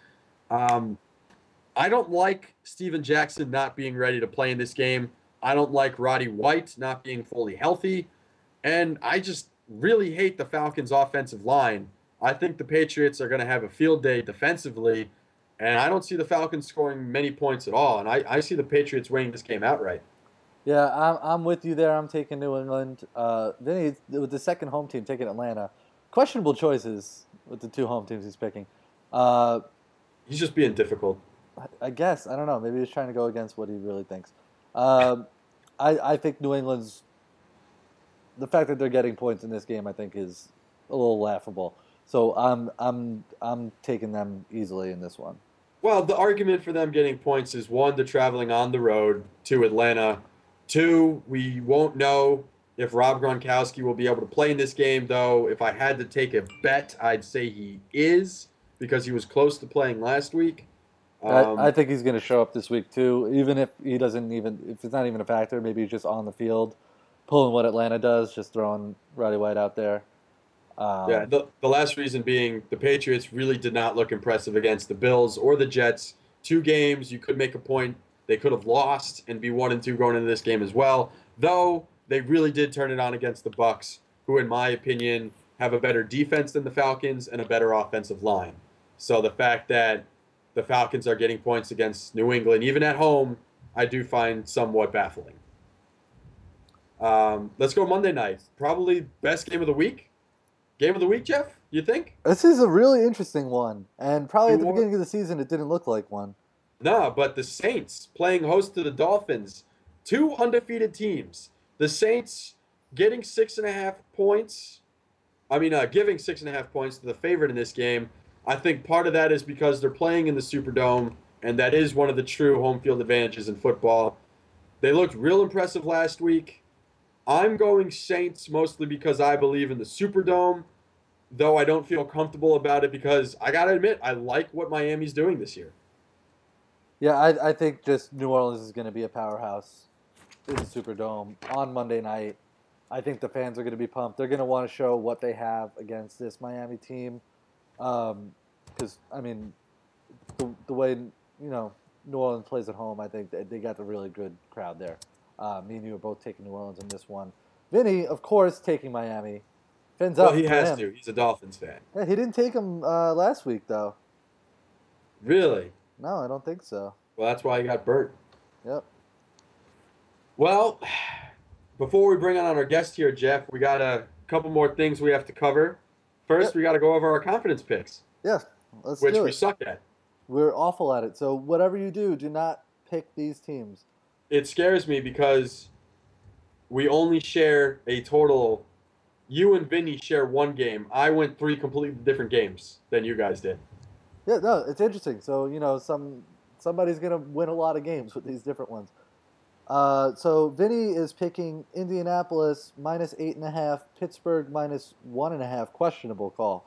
I don't like Steven Jackson not being ready to play in this game. I don't like Roddy White not being fully healthy. And I just really hate the Falcons' offensive line. I think the Patriots are going to have a field day defensively, and I don't see the Falcons scoring many points at all. And I see the Patriots winning this game outright. Yeah, I'm with you there. I'm taking New England. Vinny, with the second home team, taking Atlanta. Questionable choices with the 2 home teams he's picking. He's just being difficult. I guess. I don't know. Maybe he's trying to go against what he really thinks. I think New England's... The fact that they're getting points in this game, I think, is a little laughable. So I'm taking them easily in this one. Well, the argument for them getting points is 1, they're traveling on the road to Atlanta. 2, we won't know if Rob Gronkowski will be able to play in this game, though. If I had to take a bet, I'd say he is because he was close to playing last week. I think he's going to show up this week too, even if if it's not even a factor. Maybe he's just on the field, pulling what Atlanta does, just throwing Roddy White out there. The last reason being the Patriots really did not look impressive against the Bills or the Jets. 2 games, you could make a point they could have lost and be 1-2 going into this game as well. Though they really did turn it on against the Bucs, who, in my opinion, have a better defense than the Falcons and a better offensive line. So the fact that the Falcons are getting points against New England, even at home, I do find somewhat baffling. Let's go Monday night. Probably best game of the week. Game of the week, Jeff? You think? This is a really interesting one, and probably at the beginning of the season, it didn't look like one. No, but the Saints playing host to the Dolphins. 2 undefeated teams. The Saints getting 6.5 points. Giving 6.5 points to the favorite in this game. I think part of that is because they're playing in the Superdome, and that is one of the true home field advantages in football. They looked real impressive last week. I'm going Saints mostly because I believe in the Superdome, though I don't feel comfortable about it because I got to admit, I like what Miami's doing this year. Yeah, I think just New Orleans is going to be a powerhouse in the Superdome on Monday night. I think the fans are going to be pumped. They're going to want to show what they have against this Miami team. Because, I mean, the way, New Orleans plays at home, I think they got a really good crowd there. Me and you are both taking New Orleans in this one. Vinny, of course, taking Miami. Fins up. Well, he for has him. to. He's a Dolphins fan. Yeah, he didn't take him last week, though. Really? No, I don't think so. Well, that's why he got burnt. Yep. Well, before we bring on our guest here, Jeff, we got a couple more things we have to cover. First, we got to go over our confidence picks. Yeah, let's which do it. we suck at. We're awful at it. So whatever you do not pick these teams. It scares me because we only share a total. You and Vinny share one game. I went 3 completely different games than you guys did. Yeah, no, it's interesting. So, somebody's going to win a lot of games with these different ones. So Vinny is picking Indianapolis minus 8.5, Pittsburgh minus 1.5, questionable call,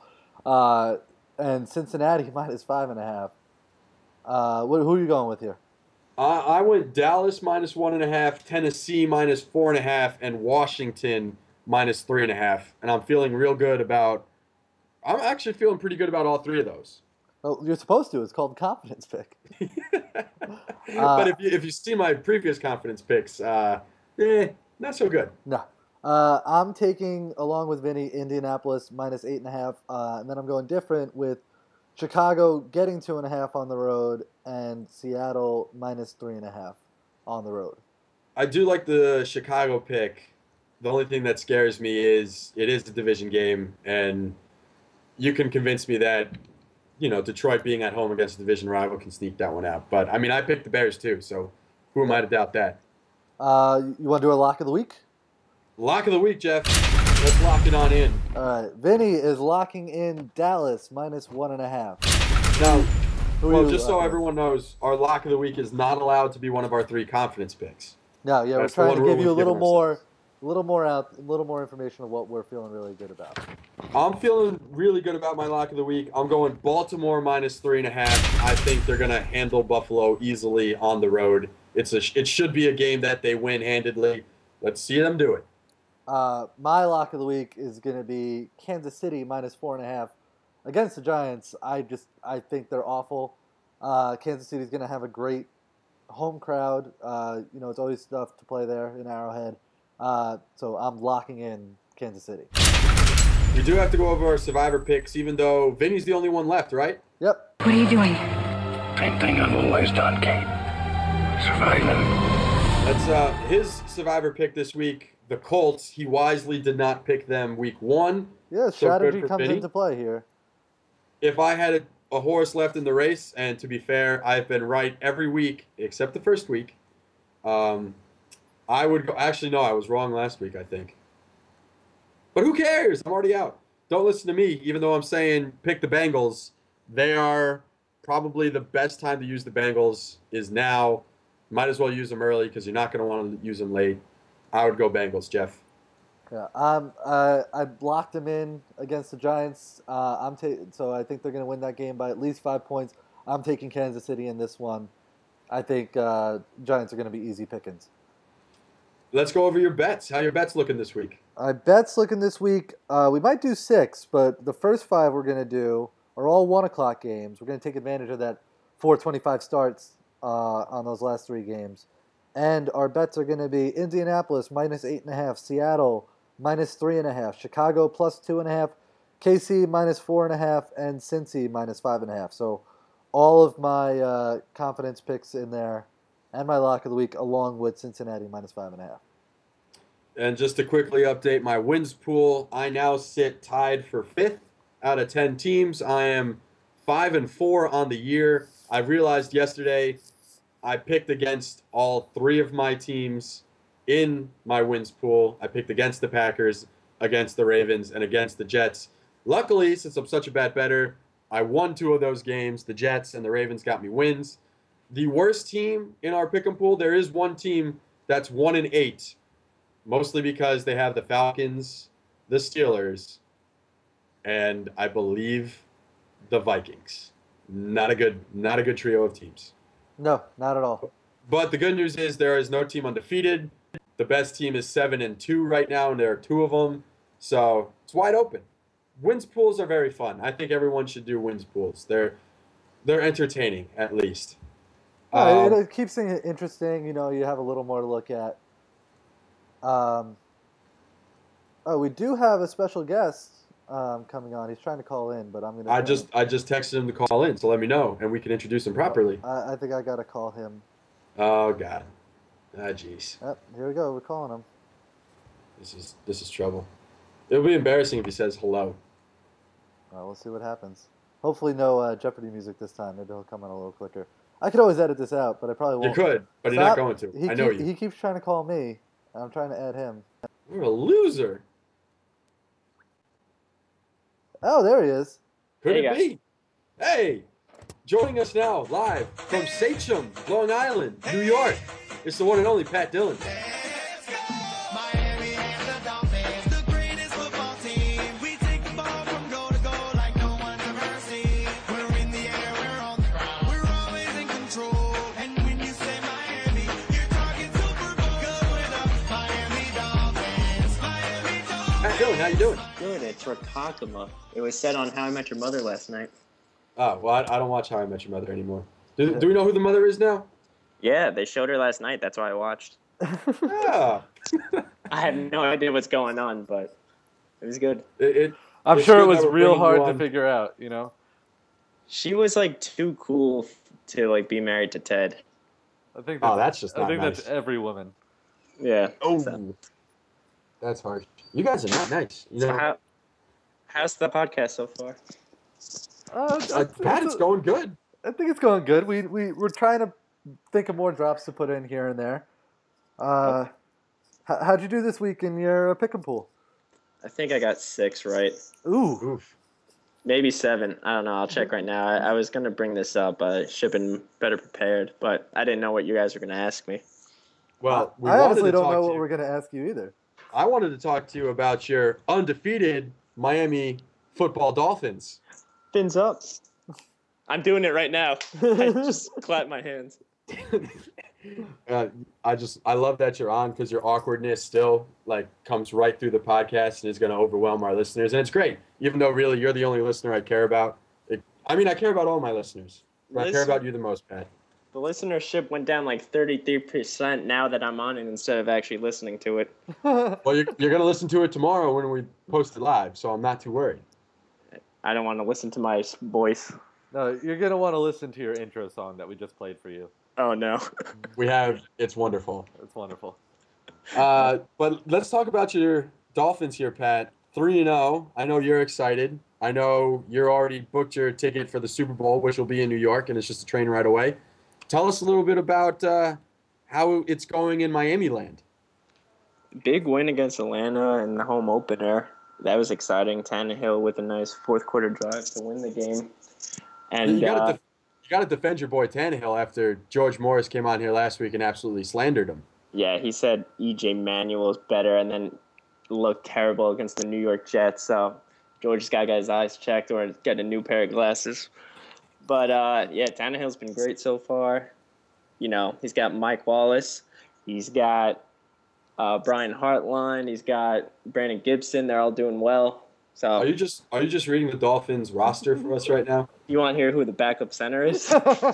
and Cincinnati minus 5.5. Who are you going with here? I went Dallas minus 1.5, Tennessee minus 4.5, and Washington minus 3.5. And I'm feeling real good about. I'm actually feeling pretty good about all 3 of those. Well, you're supposed to. It's called confidence pick. But if you see my previous confidence picks, not so good. No. I'm taking, along with Vinny, Indianapolis minus 8.5. And then I'm going different with Chicago getting 2.5 on the road and Seattle minus 3.5 on the road. I do like the Chicago pick. The only thing that scares me is it is the division game, and you can convince me that Detroit being at home against a division rival can sneak that one out. But, I mean, I picked the Bears too, so who am I to doubt that? You want to do a lock of the week? Lock of the week, Jeff. Let's lock it on in. All right. Vinny is locking in Dallas minus 1.5. Now, Who just so everyone knows, our lock of the week is not allowed to be one of our 3 confidence picks. No, yeah, That's we're the trying to one give you rule a we've little more information of what we're feeling really good about. I'm feeling really good about my lock of the week. I'm going Baltimore minus 3.5. I think they're going to handle Buffalo easily on the road. It should be a game that they win handedly. Let's see them do it. My lock of the week is going to be Kansas City minus 4.5 against the Giants. I think they're awful. Kansas City is going to have a great home crowd. It's always tough to play there in Arrowhead. So I'm locking in Kansas City. We do have to go over our survivor picks, even though Vinny's the only one left, right? Yep. What are you doing? Same thing I've always done, Kate. Surviving. That's his survivor pick this week. The Colts. He wisely did not pick them week 1. Yeah, So strategy good for comes Vinny. into play here. If I had a horse left in the race, and to be fair, I've been right every week except the first week. I would go. Actually, no, I was wrong last week, I think. But who cares? I'm already out. Don't listen to me, even though I'm saying pick the Bengals. They are probably the best time to use the Bengals is now. Might as well use them early because you're not going to want to use them late. I would go Bengals, Jeff. Yeah, I blocked them in against the Giants. So I think they're going to win that game by at least 5 points. I'm taking Kansas City in this one. I think Giants are going to be easy pickings. Let's go over your bets. How your bets looking this week? Bets looking this week. We might do 6, but the first 5 we're going to do are all 1 o'clock games. We're going to take advantage of that 4:25 starts on those last 3 games. And our bets are going to be Indianapolis minus 8.5, Seattle minus 3.5, Chicago plus 2.5, KC minus 4.5, and Cincy minus 5.5. So all of my confidence picks in there, and my lock of the week, along with Cincinnati minus 5.5. And just to quickly update my wins pool, I now sit tied for 5th out of 10 teams. I am 5-4 on the year. I realized yesterday I picked against all 3 of my teams in my wins pool. I picked against the Packers, against the Ravens, and against the Jets. Luckily, since I'm such a bad bettor, I won 2 of those games. The Jets and the Ravens got me wins. The worst team in our pick'em pool, there is one team that's 1-8, mostly because they have the Falcons, the Steelers, and I believe the Vikings. Not a good trio of teams. No, not at all. But the good news is there is no team undefeated. The best team is 7-2 right now, and there are 2 of them. So it's wide open. Wins pools are very fun. I think everyone should do wins pools. They're entertaining, at least. It keeps things interesting. You have a little more to look at. We do have a special guest coming on. He's trying to call in, but I'm gonna. I just texted him to call in, so let me know, and we can introduce him properly. I think I gotta call him. Oh God. Ah, jeez. Yep, here we go. We're calling him. This is trouble. It'll be embarrassing if he says hello. We'll see what happens. Hopefully, no Jeopardy music this time. Maybe he'll come on a little quicker. I could always edit this out, but I probably won't. You could, but you're not going to. I know you. He keeps trying to call me. I'm trying to add him. You're a loser. Oh, there he is. Could it be? Hey, joining us now live from Sachem, Long Island, New York. It's the one and only Pat Dillon. Dylan, how you doing? Good. It's Rakakama. It was said on How I Met Your Mother last night. Oh, well, I don't watch How I Met Your Mother anymore. Do we know who the mother is now? Yeah, they showed her last night. That's why I watched. Yeah. I had no idea what's going on, but it was good. I'm sure it was real hard to figure out, She was like too cool to like be married to Ted. I think that's just not nice. That's every woman. Yeah. Oh. So. That's harsh. You guys are not nice. So how's the podcast so far? Pat, it's going good. I think it's going good. We're trying to think of more drops to put in here and there. How'd you do this week in your pick'em pool? I think I got 6 right. Ooh. Maybe 7. I don't know. I'll check right now. I was going to bring this up. I should have been better prepared, but I didn't know what you guys were going to ask me. Well, I honestly don't know what we're going to ask you either. I wanted to talk to you about your undefeated Miami football Dolphins. Fins up. I'm doing it right now. I just clap my hands. I love that you're on because your awkwardness still comes right through the podcast and is going to overwhelm our listeners, and it's great. Even though really you're the only listener I care about. I care about all my listeners, but I care about you the most, Pat. The listenership went down 33% now that I'm on it instead of actually listening to it. Well, you're going to listen to it tomorrow when we post it live, so I'm not too worried. I don't want to listen to my voice. No, you're going to want to listen to your intro song that we just played for you. Oh, no. It's wonderful. It's wonderful. But let's talk about your Dolphins here, Pat. 3-0. I know you're excited. I know you're already booked your ticket for the Super Bowl, which will be in New York, and it's just a train right away. Tell us a little bit about how it's going in Miami land. Big win against Atlanta in the home opener. That was exciting. Tannehill with a nice fourth quarter drive to win the game. And you got to defend your boy Tannehill after George Morris came on here last week and absolutely slandered him. Yeah, he said E.J. Manuel is better and then looked terrible against the New York Jets. So George just got to get his eyes checked or get a new pair of glasses. But, Tannehill's been great so far. He's got Mike Wallace. He's got Brian Hartline. He's got Brandon Gibson. They're all doing well. So Are you just reading the Dolphins roster for us right now? You want to hear who the backup center is?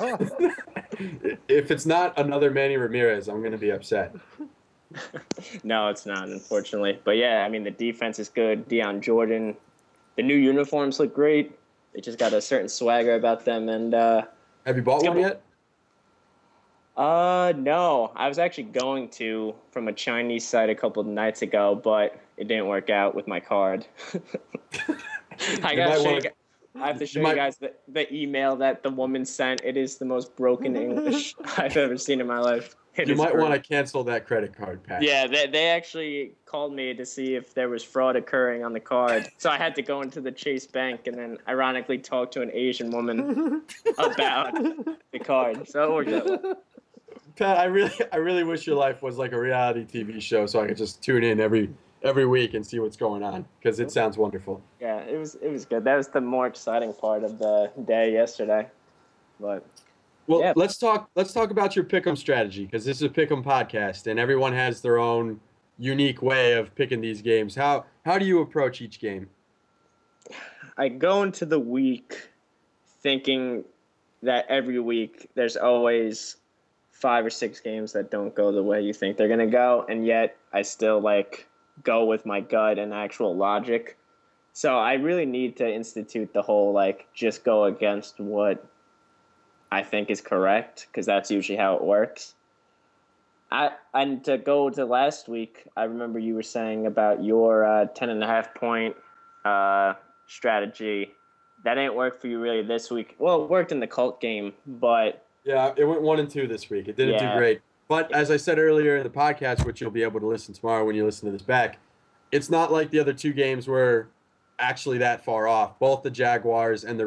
If it's not another Manny Ramirez, I'm going to be upset. No, it's not, unfortunately. But, the defense is good. Deion Jordan. The new uniforms look great. They just got a certain swagger about them. And have you bought one yet? No. I was actually going to from a Chinese site a couple of nights ago, but it didn't work out with my card. I have to show you guys the email that the woman sent. It is the most broken English I've ever seen in my life. You might want to cancel that credit card, Pat. Yeah, they actually called me to see if there was fraud occurring on the card. So I had to go into the Chase Bank and then ironically talk to an Asian woman about the card. So it worked out well. Pat, I really wish your life was like a reality TV show so I could just tune in every week and see what's going on because it sounds wonderful. Yeah, it was good. That was the more exciting part of the day yesterday. But well, yeah. let's talk about your pick'em strategy because this is a pick'em podcast and everyone has their own unique way of picking these games. How do you approach each game? I go into the week thinking that every week there's always 5 or 6 games that don't go the way you think they're gonna go, and yet I still go with my gut and actual logic. So I really need to institute the whole just go against what I think is correct, because that's usually how it works. And to go to last week, I remember you were saying about your 10.5 point strategy. That didn't work for you really this week. Well, it worked in the cult game, but yeah, it went 1 and 2 this week. It didn't do great. But as I said earlier in the podcast, which you'll be able to listen tomorrow when you listen to this back, it's not like the other 2 games were actually that far off. Both the Jaguars and the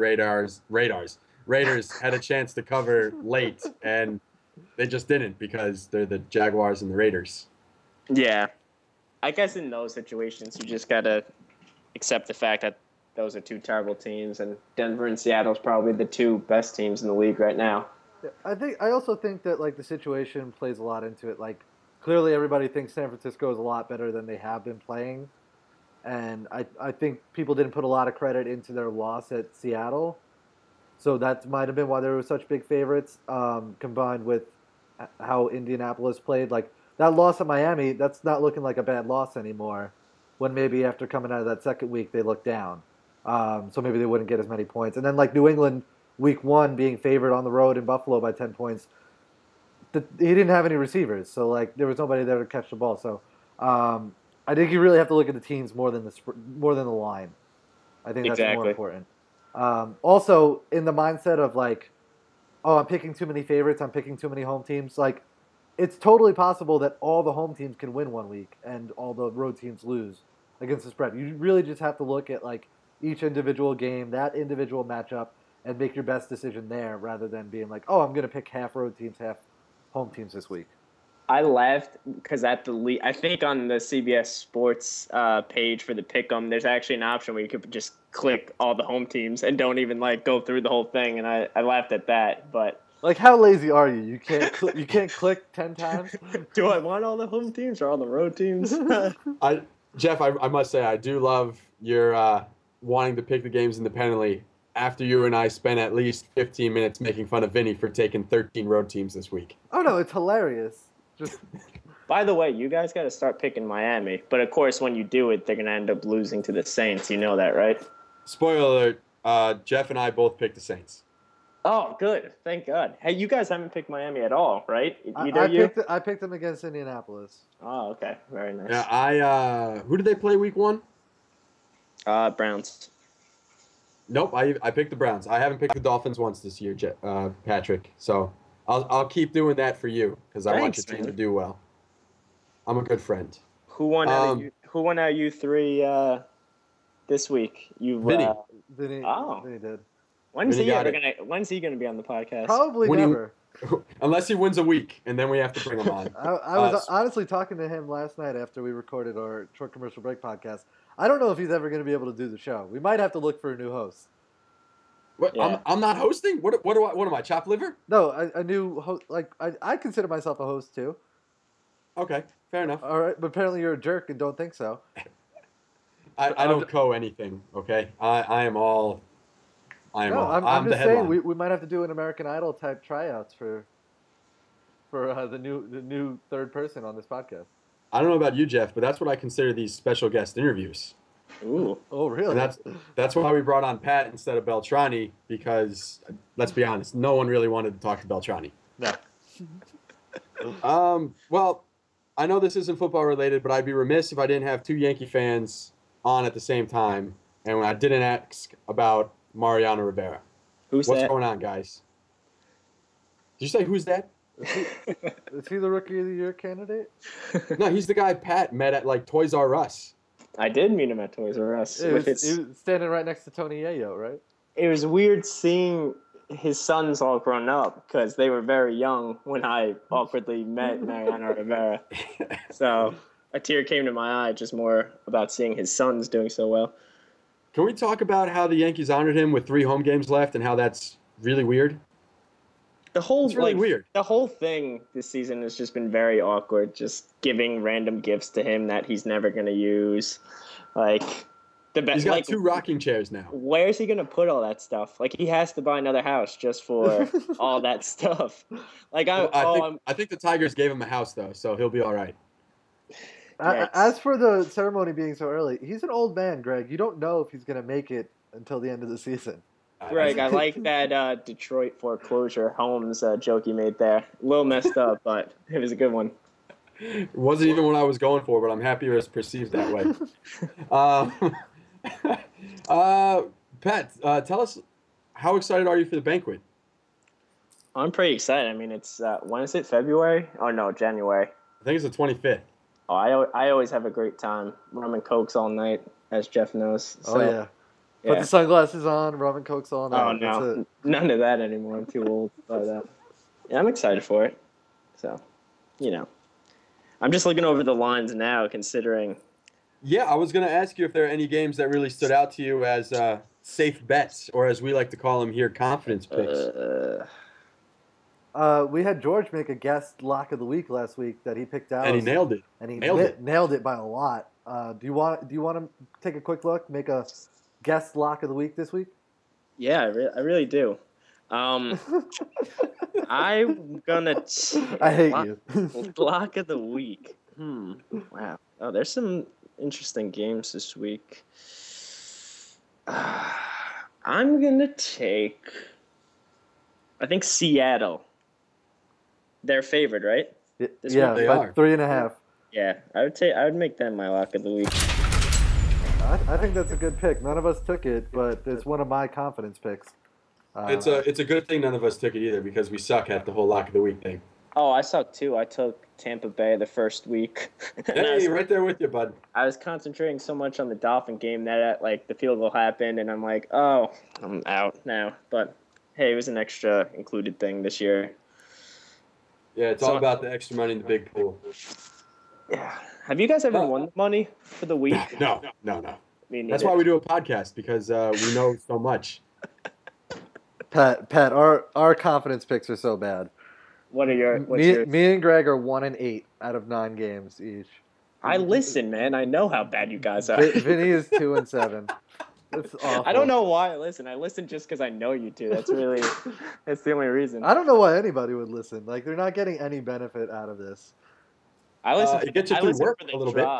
Raiders had a chance to cover late, and they just didn't because they're the Jaguars and the Raiders. Yeah. I guess in those situations, you just got to accept the fact that those are 2 terrible teams, and Denver and Seattle's probably the 2 best teams in the league right now. I also think that the situation plays a lot into it. Clearly everybody thinks San Francisco is a lot better than they have been playing, and I think people didn't put a lot of credit into their loss at Seattle. So that might have been why they were such big favorites, combined with how Indianapolis played. That loss at Miami, that's not looking like a bad loss anymore, when maybe after coming out of that second week they looked down. So maybe they wouldn't get as many points. And then New England, week 1 being favored on the road in Buffalo by 10 points, he didn't have any receivers. So there was nobody there to catch the ball. So I think you really have to look at the teams more than the line. I think that's more important. Also, in the mindset of I'm picking too many favorites, I'm picking too many home teams. It's totally possible that all the home teams can win 1 week and all the road teams lose against the spread. You really just have to look at each individual game, that individual matchup, and make your best decision there rather than being I'm going to pick half road teams, half home teams this week. I laughed because I think on the CBS Sports page for the Pick'em, there's actually an option where you could just click all the home teams and don't even go through the whole thing, and I laughed at that. But how lazy are you? You can't click 10 times. Do I want all the home teams or all the road teams? Jeff, I must say I do love your wanting to pick the games independently. After you and I spent at least 15 minutes making fun of Vinny for taking 13 road teams this week. Oh no, it's hilarious. Just By the way, you guys got to start picking Miami. But of course, when you do it, they're going to end up losing to the Saints. You know that, right? Spoiler alert, Jeff and I both picked the Saints. Oh, good. Thank God. Hey, you guys haven't picked Miami at all, right? Either I picked them against Indianapolis. Oh, okay. Very nice. Yeah, who did they play week 1? Browns. Nope, I picked the Browns. I haven't picked the Dolphins once this year, Patrick. So I'll keep doing that for you because I want your team to do well. I'm a good friend. Who won out of you 3 this week? Vinny. Vinny did. When's he gonna be on the podcast? Probably never. Unless he wins a week, and then we have to bring him on. I was honestly talking to him last night after we recorded our short commercial break podcast. I don't know if he's ever going to be able to do the show. We might have to look for a new host. What? Yeah. I'm not hosting. What am I? Chopped liver? No, a new host. I consider myself a host too. Okay, fair enough. All right, but apparently you're a jerk and don't think so. I don't co anything. Okay, I'm just the saying headline. we might have to do an American Idol type tryouts for the new third person on this podcast. I don't know about you, Jeff, but that's what I consider these special guest interviews. Ooh. Oh, really? And that's why we brought on Pat instead of Beltrani because, let's be honest, no one really wanted to talk to Beltrani. No. Well, I know this isn't football related, but I'd be remiss if I didn't have 2 Yankee fans on at the same time, and when I didn't ask about Mariano Rivera. What's going on, guys? Did you say who's that? Is he the Rookie of the Year candidate? No, he's the guy Pat met at like Toys R Us. I did meet him at Toys R Us. He was standing right next to Tony Yayo, right? It was weird seeing his sons all grown up because they were very young when I awkwardly met Mariano Rivera. So a tear came to my eye just more about seeing his sons doing so well. Can we talk about how the Yankees honored him with 3 home games left and how that's really weird? It's really weird. The whole thing this season has just been very awkward, just giving random gifts to him that he's never going to use. Like he's got 2 rocking chairs now. Where is he going to put all that stuff? Like he has to buy another house just for all that stuff. Like I think the Tigers gave him a house though, so he'll be all right. As for the ceremony being so early, he's an old man, Greg. You don't know if he's going to make it until the end of the season. Greg, I like that Detroit foreclosure homes joke you made there. A little messed up, but it was a good one. It wasn't even what I was going for, but I'm happy it was perceived that way. Pat, tell us, how excited are you for the banquet? I'm pretty excited. I mean, it's when is it? February? Oh no, January. I think it's the 25th. Oh, I always have a great time. Rum and cokes all night, as Jeff knows. So, yeah. Put the sunglasses on, rum and cokes all night. Oh, no. None of that anymore. I'm too old. But, yeah, I'm excited for it. So, I'm just looking over the lines now, considering. Yeah, I was going to ask you if there are any games that really stood out to you as safe bets, or as we like to call them here, confidence picks. We had George make a guest lock of the week last week that he picked out. And he nailed it. And he nailed it by a lot. Do you want to take a quick look, make a guest lock of the week this week? Yeah, I really do. I'm gonna. I hate you. Lock of the week. Wow. Oh, there's some interesting games this week. I'm gonna take. I think Seattle. They're favored, right? Yeah, they by are. 3.5. Yeah, I would make them my lock of the week. I think that's a good pick. None of us took it, but it's one of my confidence picks. It's a good thing none of us took it either because we suck at the whole lock of the week thing. Oh, I suck too. I took Tampa Bay the first week. Hey, right there with you, bud. I was concentrating so much on the Dolphin game that the field goal happened, and I'm like, oh, I'm out now. But hey, it was an extra included thing this year. Yeah, it's all about the extra money in the big pool. Yeah. Have you guys ever won money for the week? No. That's why we do a podcast, because we know so much. Pat, our confidence picks are so bad. What are your? Me and Greg are 1-8 out of 9 games each. I listen, man. I know how bad you guys are. Vinny is 2-7. That's awful. I don't know why I listen. I listen just because I know you two. That's the only reason. I don't know why anybody would listen. Like, they're not getting any benefit out of this. I listen. It gets you through work a little bit.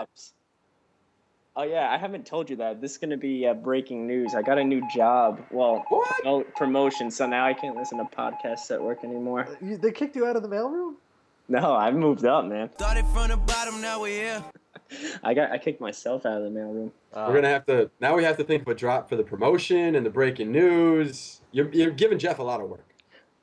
Oh yeah, I haven't told you that. This is gonna be breaking news. I got a new job. Well, no promotion, so now I can't listen to podcasts at work anymore. They kicked you out of the mailroom? No, I've moved up, man. Started from the bottom, now we're here. I kicked myself out of the mailroom. We're gonna have to now. We have to think of a drop for the promotion and the breaking news. You're giving Jeff a lot of work.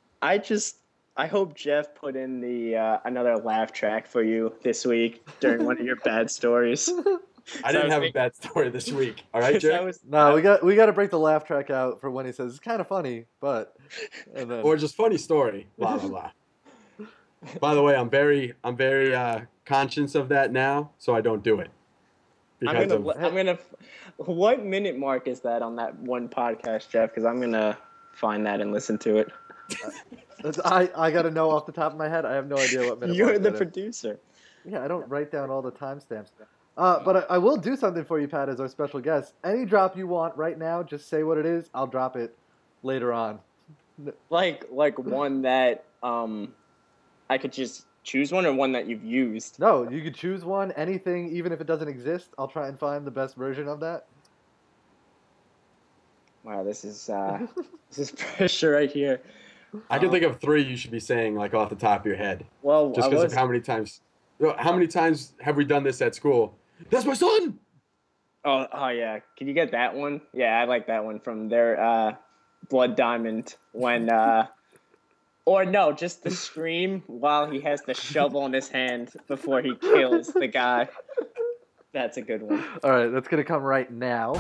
I hope Jeff put in the another laugh track for you this week during one of your bad stories. I didn't have a bad story this week. All right, Jay? No, we got to break the laugh track out for when he says it's kind of funny, but or just funny story. Blah blah blah. By the way, I'm very conscious of that now, so I don't do it. I'm gonna. What minute mark is that on that one podcast, Jeff? Because I'm gonna find that and listen to it. I got to know off the top of my head. I have no idea what minute. You're the producer. Yeah, I don't write down all the timestamps. But I will do something for you, Pat, as our special guest. Any drop you want right now, just say what it is. I'll drop it later on. Like one that I could just choose one, or one that you've used. No, you could choose one. Anything, even if it doesn't exist. I'll try and find the best version of that. Wow, this is pressure right here. I can think of 3 you should be saying like off the top of your head. Well, just because of how many times have we done this at school? That's my son. Oh yeah. Can you get that one? Yeah, I like that one from their Blood Diamond when Or no, just the scream while he has the shovel in his hand before he kills the guy. That's a good one. All right, that's gonna come right now.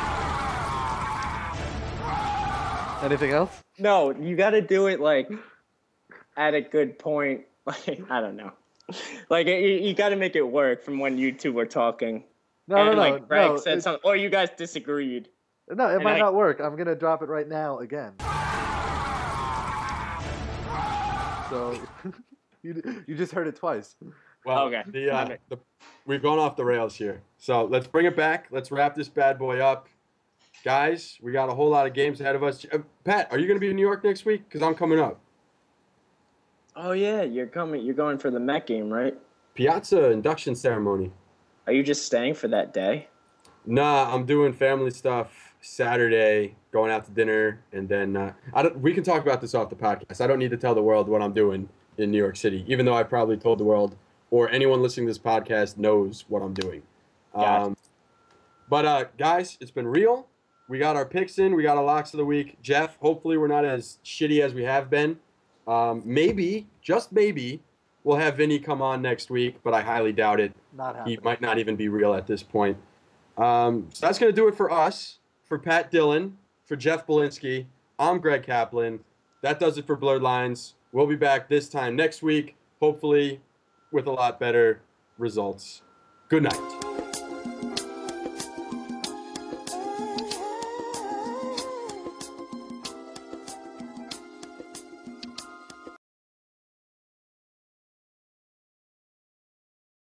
Anything else? No, you got to do it like at a good point. Like I don't know. Like you got to make it work from when you two were talking. No, like Greg no. said something, or you guys disagreed. No, it might not work. I'm gonna drop it right now again. So you just heard it twice. Well, Okay. We've gone off the rails here. So let's bring it back. Let's wrap this bad boy up. Guys, we got a whole lot of games ahead of us. Pat, are you going to be in New York next week? Because I'm coming up. Oh yeah, you're coming. You're going for the Met game, right? Piazza induction ceremony. Are you just staying for that day? Nah, I'm doing family stuff Saturday, going out to dinner, and then we can talk about this off the podcast. I don't need to tell the world what I'm doing in New York City, even though I probably told the world or anyone listening to this podcast knows what I'm doing. Gotcha. But guys, it's been real. We got our picks in. We got our locks of the week. Jeff, hopefully we're not as shitty as we have been. Maybe, just maybe, we'll have Vinny come on next week, but I highly doubt it. Not happening. He might not even be real at this point. So that's going to do it for us. For Pat Dillon, for Jeff Belinsky, I'm Greg Kaplan. That does it for Blurred Lines. We'll be back this time next week, hopefully with a lot better results. Good night.